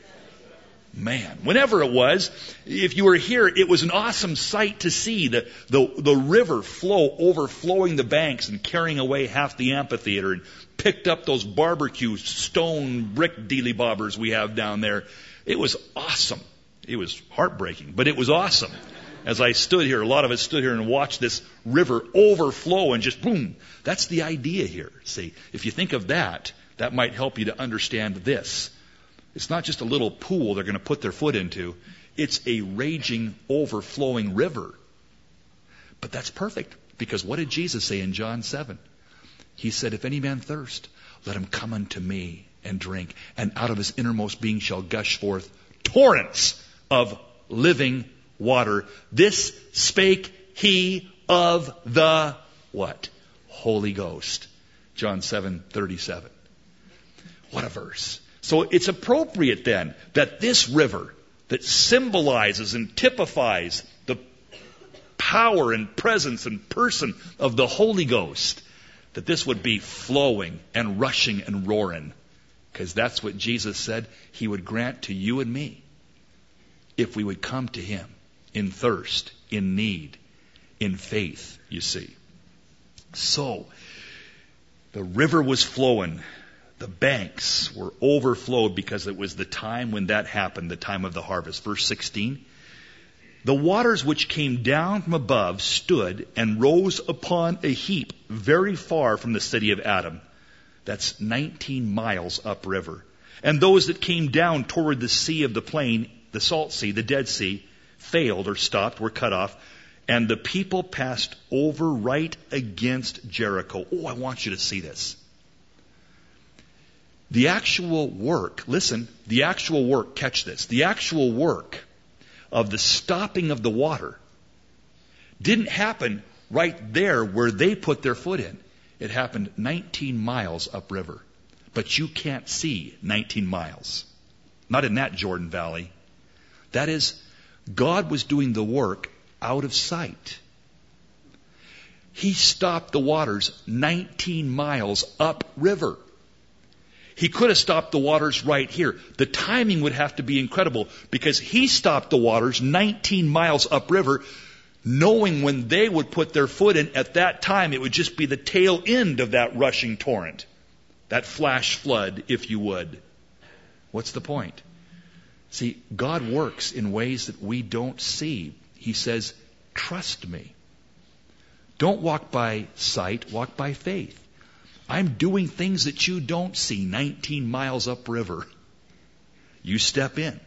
Man, whenever it was, if you were here, it was an awesome sight to see the river flow, overflowing the banks and carrying away half the amphitheater, and picked up those barbecue stone brick dealy-bobbers we have down there. It was awesome. It was heartbreaking, but it was awesome. As I stood here, a lot of us stood here and watched this river overflow and just boom. That's the idea here. See, if you think of that, that might help you to understand this. It's not just a little pool they're going to put their foot into. It's a raging, overflowing river. But that's perfect, because what did Jesus say in John 7? He said, if any man thirst, let him come unto me and drink, and out of his innermost being shall gush forth torrents of living water. This spake he of the what? Holy Ghost. John 7:37. What a verse. So it's appropriate then that this river that symbolizes and typifies the power and presence and person of the Holy Ghost, that this would be flowing and rushing and roaring. Because that's what Jesus said He would grant to you and me if we would come to Him in thirst, in need, in faith, you see. So, the river was flowing. The banks were overflowed because it was the time when that happened, the time of the harvest. Verse 16, the waters which came down from above stood and rose upon a heap very far from the city of Adam. That's 19 miles upriver. And those that came down toward the sea of the plain, the salt sea, the Dead Sea, failed or stopped, were cut off. And the people passed over right against Jericho. Oh, I want you to see this. The actual work, listen, the actual work, catch this, the actual work of the stopping of the water didn't happen right there where they put their foot in. It happened 19 miles upriver. But you can't see 19 miles. Not in that Jordan Valley. That is, God was doing the work out of sight. He stopped the waters 19 miles upriver. He could have stopped the waters right here. The timing would have to be incredible because he stopped the waters 19 miles upriver, knowing when they would put their foot in, at that time it would just be the tail end of that rushing torrent. That flash flood, if you would. What's the point? See, God works in ways that we don't see. He says, trust me. Don't walk by sight, walk by faith. I'm doing things that you don't see 19 miles upriver. You step in.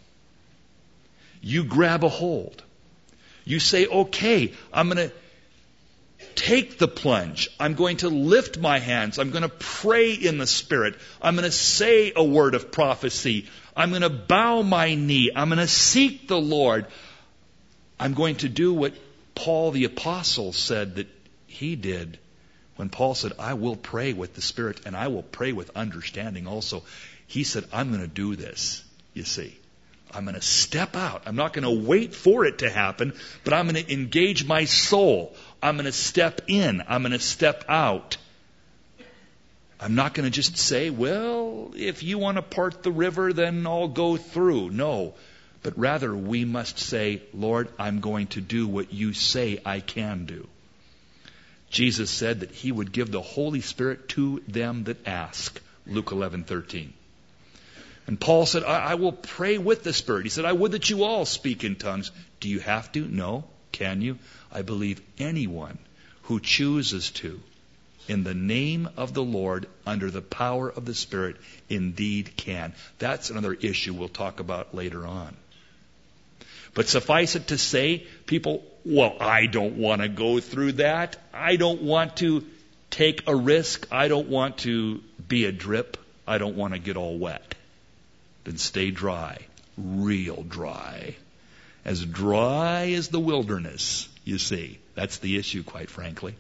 You grab a hold. You say, okay, I'm going to take the plunge. I'm going to lift my hands. I'm going to pray in the Spirit. I'm going to say a word of prophecy. I'm going to bow my knee. I'm going to seek the Lord. I'm going to do what Paul the Apostle said that he did when Paul said, I will pray with the Spirit and I will pray with understanding also. He said, I'm going to do this, you see. I'm going to step out. I'm not going to wait for it to happen, but I'm going to engage my soul. I'm going to step in. I'm going to step out. I'm not going to just say, well, if you want to part the river, then I'll go through. No. But rather, we must say, Lord, I'm going to do what you say I can do. Jesus said that he would give the Holy Spirit to them that ask. Luke 11:13. And Paul said, I will pray with the Spirit. He said, I would that you all speak in tongues. Do you have to? No. Can you? I believe anyone who chooses to, in the name of the Lord, under the power of the Spirit, indeed can. That's another issue we'll talk about later on. But suffice it to say, people, well, I don't want to go through that. I don't want to take a risk. I don't want to be a drip. I don't want to get all wet. Then stay dry, real dry. As dry as the wilderness, you see. That's the issue, quite frankly.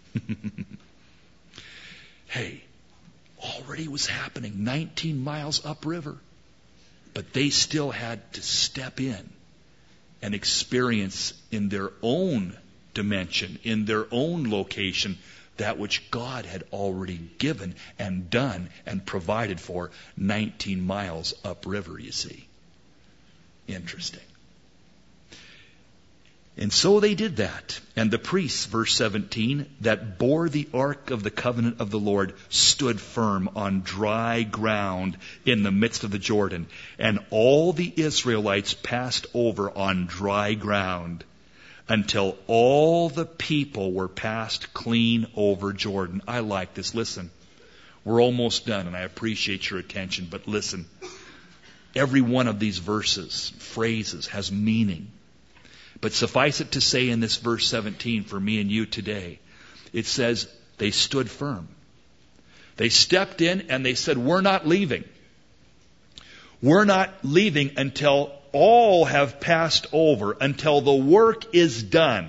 Hey, already was happening 19 miles upriver. But they still had to step in and experience in their own dimension, in their own location, that which God had already given and done and provided for 19 miles upriver, you see. Interesting. And so they did that. And the priests, verse 17, that bore the ark of the covenant of the Lord stood firm on dry ground in the midst of the Jordan. And all the Israelites passed over on dry ground until all the people were passed clean over Jordan. I like this. Listen, we're almost done, and I appreciate your attention, but listen. Every one of these verses, phrases, has meaning. But suffice it to say in this verse 17 for me and you today, it says they stood firm. They stepped in and they said, we're not leaving. We're not leaving until all have passed over, until the work is done.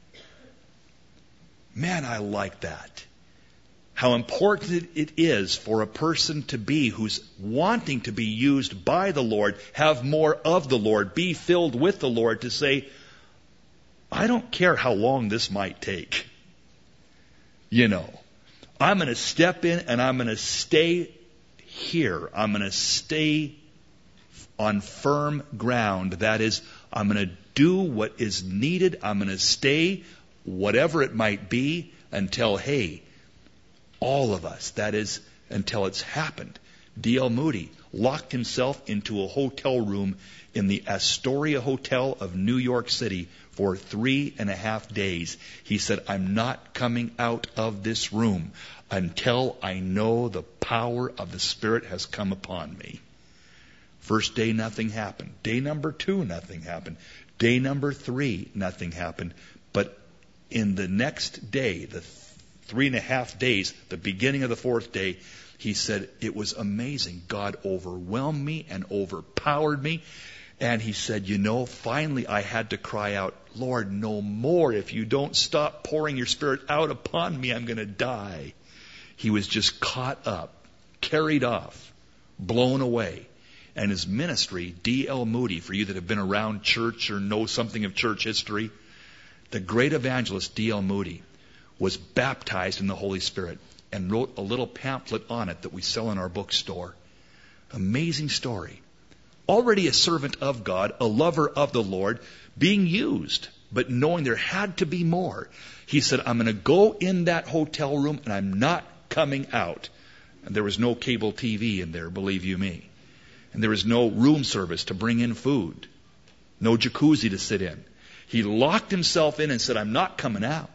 Man, I like that. How important it is for a person to be who's wanting to be used by the Lord, have more of the Lord, be filled with the Lord, to say, I don't care how long this might take. You know, I'm going to step in and I'm going to stay here. I'm going to stay on firm ground. That is, I'm going to do what is needed. I'm going to stay, whatever it might be, until, hey, all of us, that is, until it's happened. D.L. Moody locked himself into a hotel room in the Astoria Hotel of New York City for 3.5 days. He said, I'm not coming out of this room until I know the power of the Spirit has come upon me. First day, nothing happened. Day number 2, nothing happened. Day number 3, nothing happened. But in the next day, the 3.5 days, the beginning of the 4th day, he said, it was amazing. God overwhelmed me and overpowered me. And he said, you know, finally I had to cry out, Lord, no more. If you don't stop pouring your Spirit out upon me, I'm going to die. He was just caught up, carried off, blown away. And his ministry, D.L. Moody, for you that have been around church or know something of church history, the great evangelist D.L. Moody was baptized in the Holy Spirit and wrote a little pamphlet on it that we sell in our bookstore. Amazing story. Already a servant of God, a lover of the Lord, being used, but knowing there had to be more. He said, I'm going to go in that hotel room and I'm not coming out. And there was no cable TV in there, believe you me. And there was no room service to bring in food. No jacuzzi to sit in. He locked himself in and said, I'm not coming out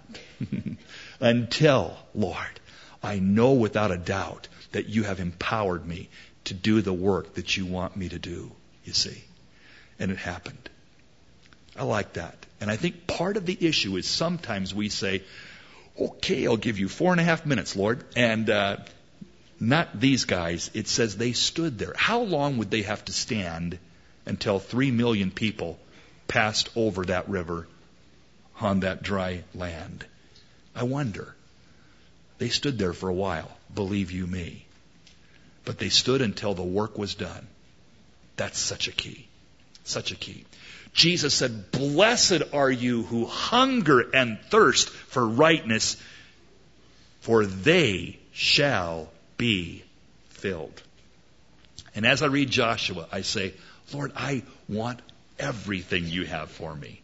until, Lord, I know without a doubt that you have empowered me to do the work that you want me to do, you see. And it happened. I like that. And I think part of the issue is sometimes we say, okay, I'll give you 4.5 minutes, Lord. And not these guys. It says they stood there. How long would they have to stand until 3 million people passed over that river on that dry land? I wonder. They stood there for a while, believe you me. But they stood until the work was done. That's such a key. Such a key. Jesus said, blessed are you who hunger and thirst for rightness, for they shall be filled. And as I read Joshua, I say, Lord, I want everything you have for me.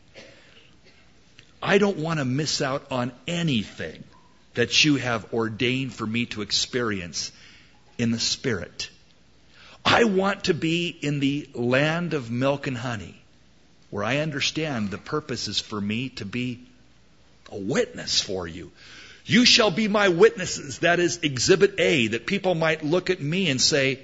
I don't want to miss out on anything that you have ordained for me to experience in the Spirit. I want to be in the land of milk and honey, where I understand the purpose is for me to be a witness for you. You shall be my witnesses. That is Exhibit A, that people might look at me and say,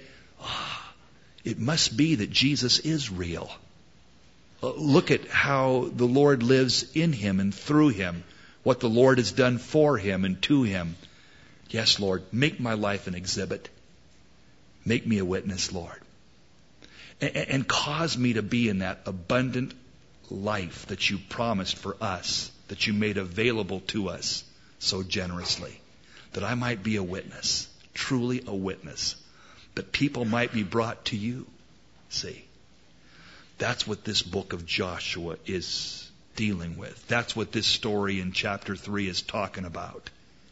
it must be that Jesus is real. Look at how the Lord lives in him and through him, what the Lord has done for him and to him. Yes, Lord, make my life an exhibit. Make me a witness, Lord. And cause me to be in that abundant life that you promised for us, that you made available to us so generously, that I might be a witness, truly a witness, that people might be brought to you. See, that's what this book of Joshua is dealing with. That's what this story in chapter 3 is talking about.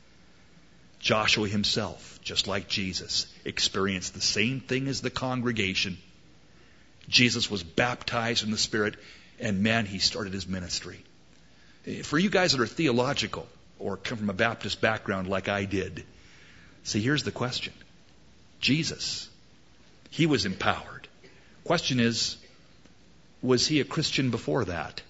Joshua himself, just like Jesus, experienced the same thing as the congregation. Jesus was baptized in the Spirit, and man, he started his ministry. For you guys that are theological or come from a Baptist background like I did, see, here's the question. Jesus, he was empowered. Question is, was he a Christian before that?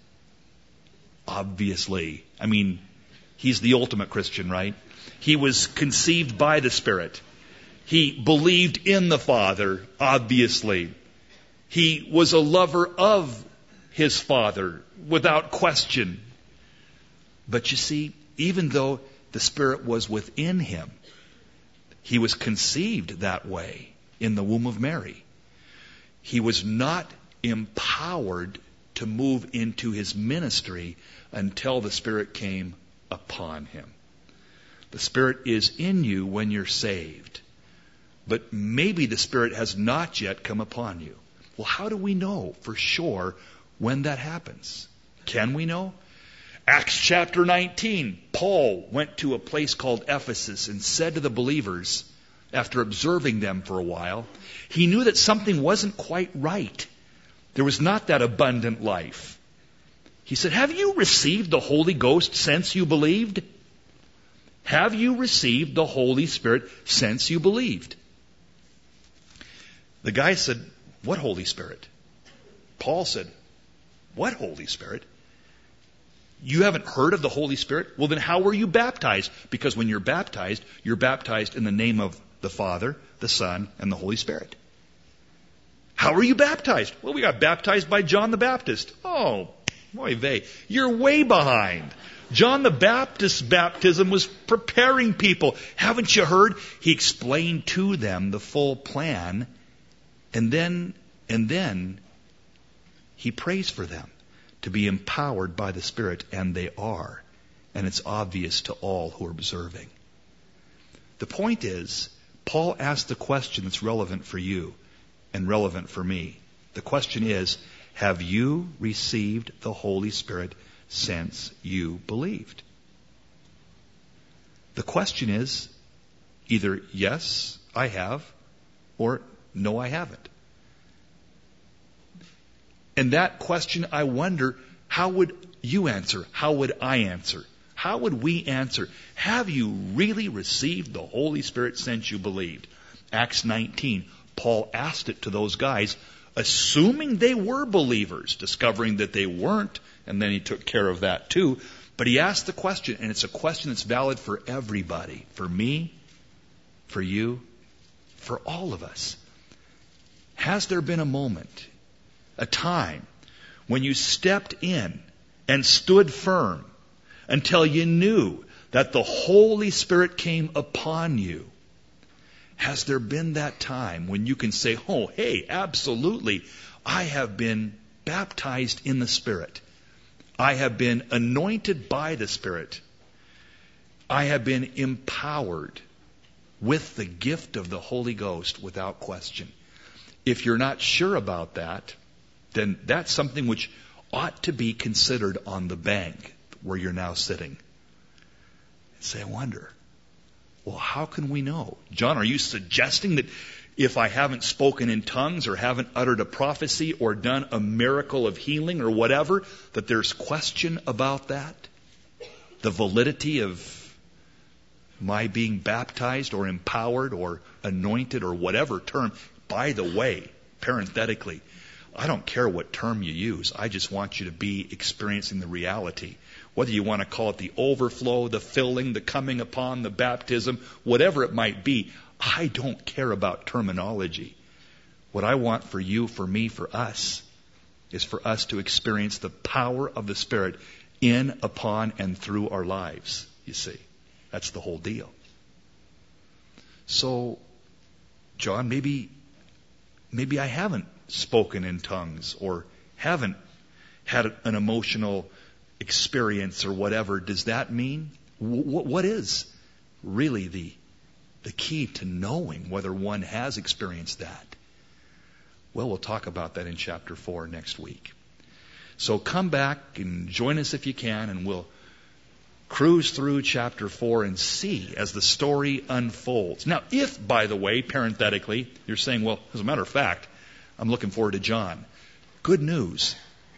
Obviously. I mean, he's the ultimate Christian, right? He was conceived by the Spirit. He believed in the Father, obviously. He was a lover of his Father, without question. But you see, even though the Spirit was within him, he was conceived that way in the womb of Mary. He was not empowered to move into his ministry until the Spirit came upon him. The Spirit is in you when you're saved. But maybe the Spirit has not yet come upon you. Well, how do we know for sure when that happens? Can we know? Acts chapter 19, Paul went to a place called Ephesus and said to the believers, after observing them for a while, he knew that something wasn't quite right. There was not that abundant life. He said, have you received the Holy Ghost since you believed? Have you received the Holy Spirit since you believed? The guy said, what Holy Spirit? Paul said, what Holy Spirit? You haven't heard of the Holy Spirit? Well, then how were you baptized? Because when you're baptized in the name of the Father, the Son, and the Holy Spirit. How were you baptized? Well, we got baptized by John the Baptist. Oh, boy vey. You're way behind. John the Baptist's baptism was preparing people. Haven't you heard? He explained to them the full plan, and then he prays for them to be empowered by the Spirit, and they are. And it's obvious to all who are observing. The point is, Paul asked the question that's relevant for you and relevant for me. The question is, have you received the Holy Spirit since you believed? The question is either yes, I have, or no, I haven't. And that question, I wonder, how would you answer? How would I answer? How would we answer? Have you really received the Holy Spirit since you believed? Acts 19, Paul asked it to those guys, assuming they were believers, discovering that they weren't, and then he took care of that too. But he asked the question, and it's a question that's valid for everybody, for me, for you, for all of us. Has there been a moment, a time, when you stepped in and stood firm until you knew that the Holy Spirit came upon you? Has there been that time when you can say, oh, hey, absolutely, I have been baptized in the Spirit. I have been anointed by the Spirit. I have been empowered with the gift of the Holy Ghost without question. If you're not sure about that, then that's something which ought to be considered on the bank where you're now sitting. Say, I wonder, well, how can we know? John, are you suggesting that if I haven't spoken in tongues or haven't uttered a prophecy or done a miracle of healing or whatever, that there's question about that? The validity of my being baptized or empowered or anointed or whatever term. By the way, parenthetically, I don't care what term you use. I just want you to be experiencing the reality. Whether you want to call it the overflow, the filling, the coming upon, the baptism, whatever it might be, I don't care about terminology. What I want for you, for me, for us, is for us to experience the power of the Spirit in, upon, and through our lives, you see. That's the whole deal. So, John, maybe I haven't spoken in tongues or haven't had an emotional experience or whatever. Does that mean? What is really the key to knowing whether one has experienced that? Well, we'll talk about that in chapter 4 next week. So come back and join us if you can, and we'll cruise through chapter 4 and see as the story unfolds. Now, if, by the way, parenthetically, you're saying, well, as a matter of fact, I'm looking forward to John. Good news.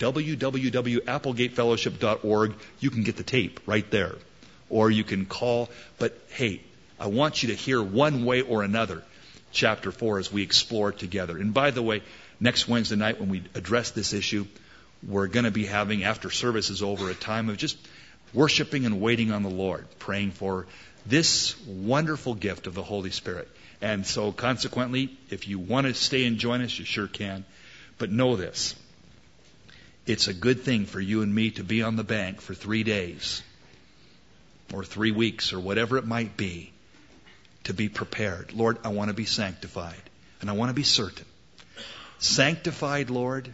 www.applegatefellowship.org. You can get the tape right there. Or you can call. But, hey, I want you to hear one way or another chapter 4 as we explore it together. And by the way, next Wednesday night when we address this issue, we're going to be having, after service is over, a time of just worshiping and waiting on the Lord, praying for this wonderful gift of the Holy Spirit. And so consequently, if you want to stay and join us, you sure can. But know this. It's a good thing for you and me to be on the bank for 3 days or 3 weeks or whatever it might be, to be prepared. Lord, I want to be sanctified and I want to be certain. Sanctified, Lord,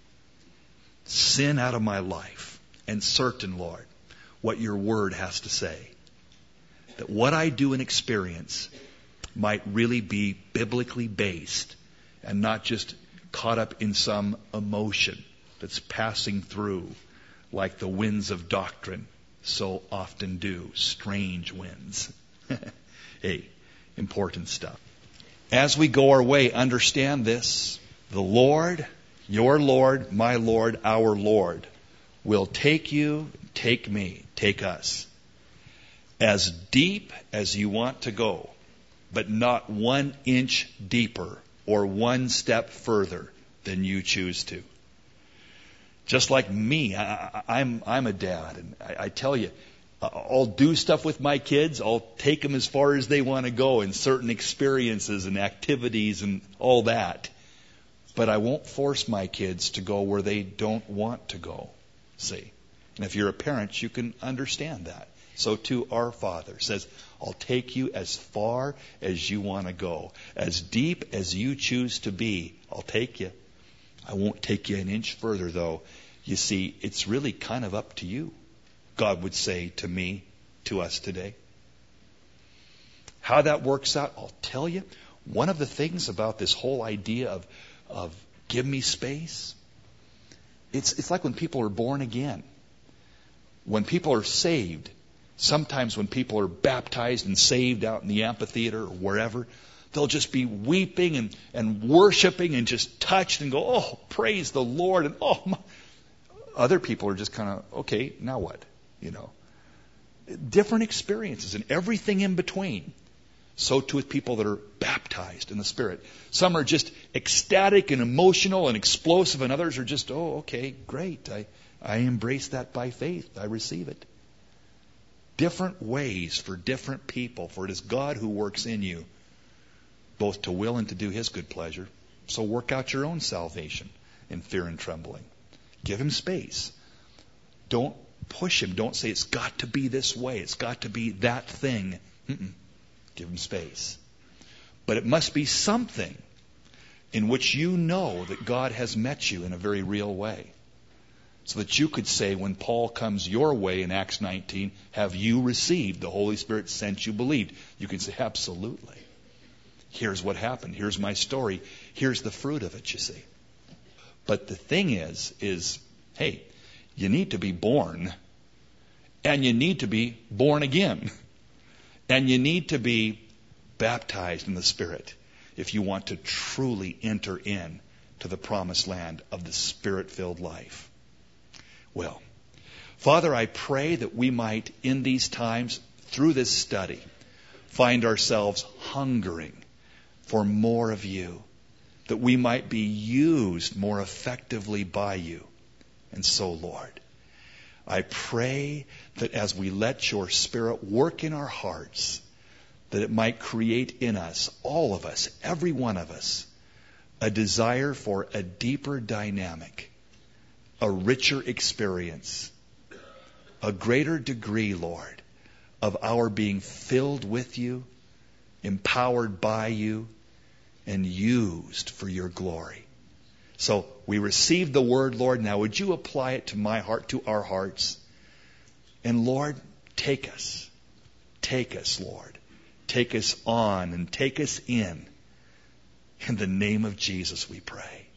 sin out of my life, and certain, Lord, what your word has to say. That what I do and experience might really be biblically based and not just caught up in some emotion that's passing through like the winds of doctrine so often do. Strange winds. Hey, important stuff. As we go our way, understand this. The Lord, your Lord, my Lord, our Lord, will take you, take me, take us, as deep as you want to go, but not 1 inch deeper or 1 step further than you choose to. Just like me, I'm a dad, and I tell you, I'll do stuff with my kids. I'll take them as far as they want to go in certain experiences and activities and all that. But I won't force my kids to go where they don't want to go. See? And if you're a parent, you can understand that. So too our Father says, I'll take you as far as you want to go. As deep as you choose to be, I'll take you. I won't take you an inch further, though. You see, it's really kind of up to you, God would say to me, to us today. How that works out, I'll tell you. One of the things about this whole idea of give me space, it's like when people are born again. When people are saved, Sometimes when people are baptized and saved out in the amphitheater or wherever, they'll just be weeping and worshiping and just touched and go, oh, praise the Lord. And oh, my. Other people are just kind of, okay, now what? Different experiences and everything in between. So too with people that are baptized in the Spirit. Some are just ecstatic and emotional and explosive, and others are just, oh, okay, great. I embrace that by faith. I receive it. Different ways for different people, for it is God who works in you, both to will and to do His good pleasure. So work out your own salvation in fear and trembling. Give Him space. Don't push Him. Don't say it's got to be this way. It's got to be that thing. Give Him space. But it must be something in which you know that God has met you in a very real way. So that you could say, when Paul comes your way in Acts 19, have you received the Holy Spirit since you believed? You can say, absolutely. Here's what happened. Here's my story. Here's the fruit of it, you see. But the thing is, hey, you need to be born, and you need to be born again, and you need to be baptized in the Spirit if you want to truly enter in to the promised land of the Spirit-filled life. Well, Father, I pray that we might, in these times, through this study, find ourselves hungering for more of you, that we might be used more effectively by you. And so, Lord, I pray that as we let your Spirit work in our hearts, that it might create in us, all of us, every one of us, a desire for a deeper dynamic, a richer experience, a greater degree, Lord, of our being filled with you, empowered by you, and used for your glory. So we received the word, Lord. Now would you apply it to my heart, to our hearts? And Lord, take us. Take us, Lord. Take us on and take us in. In the name of Jesus we pray.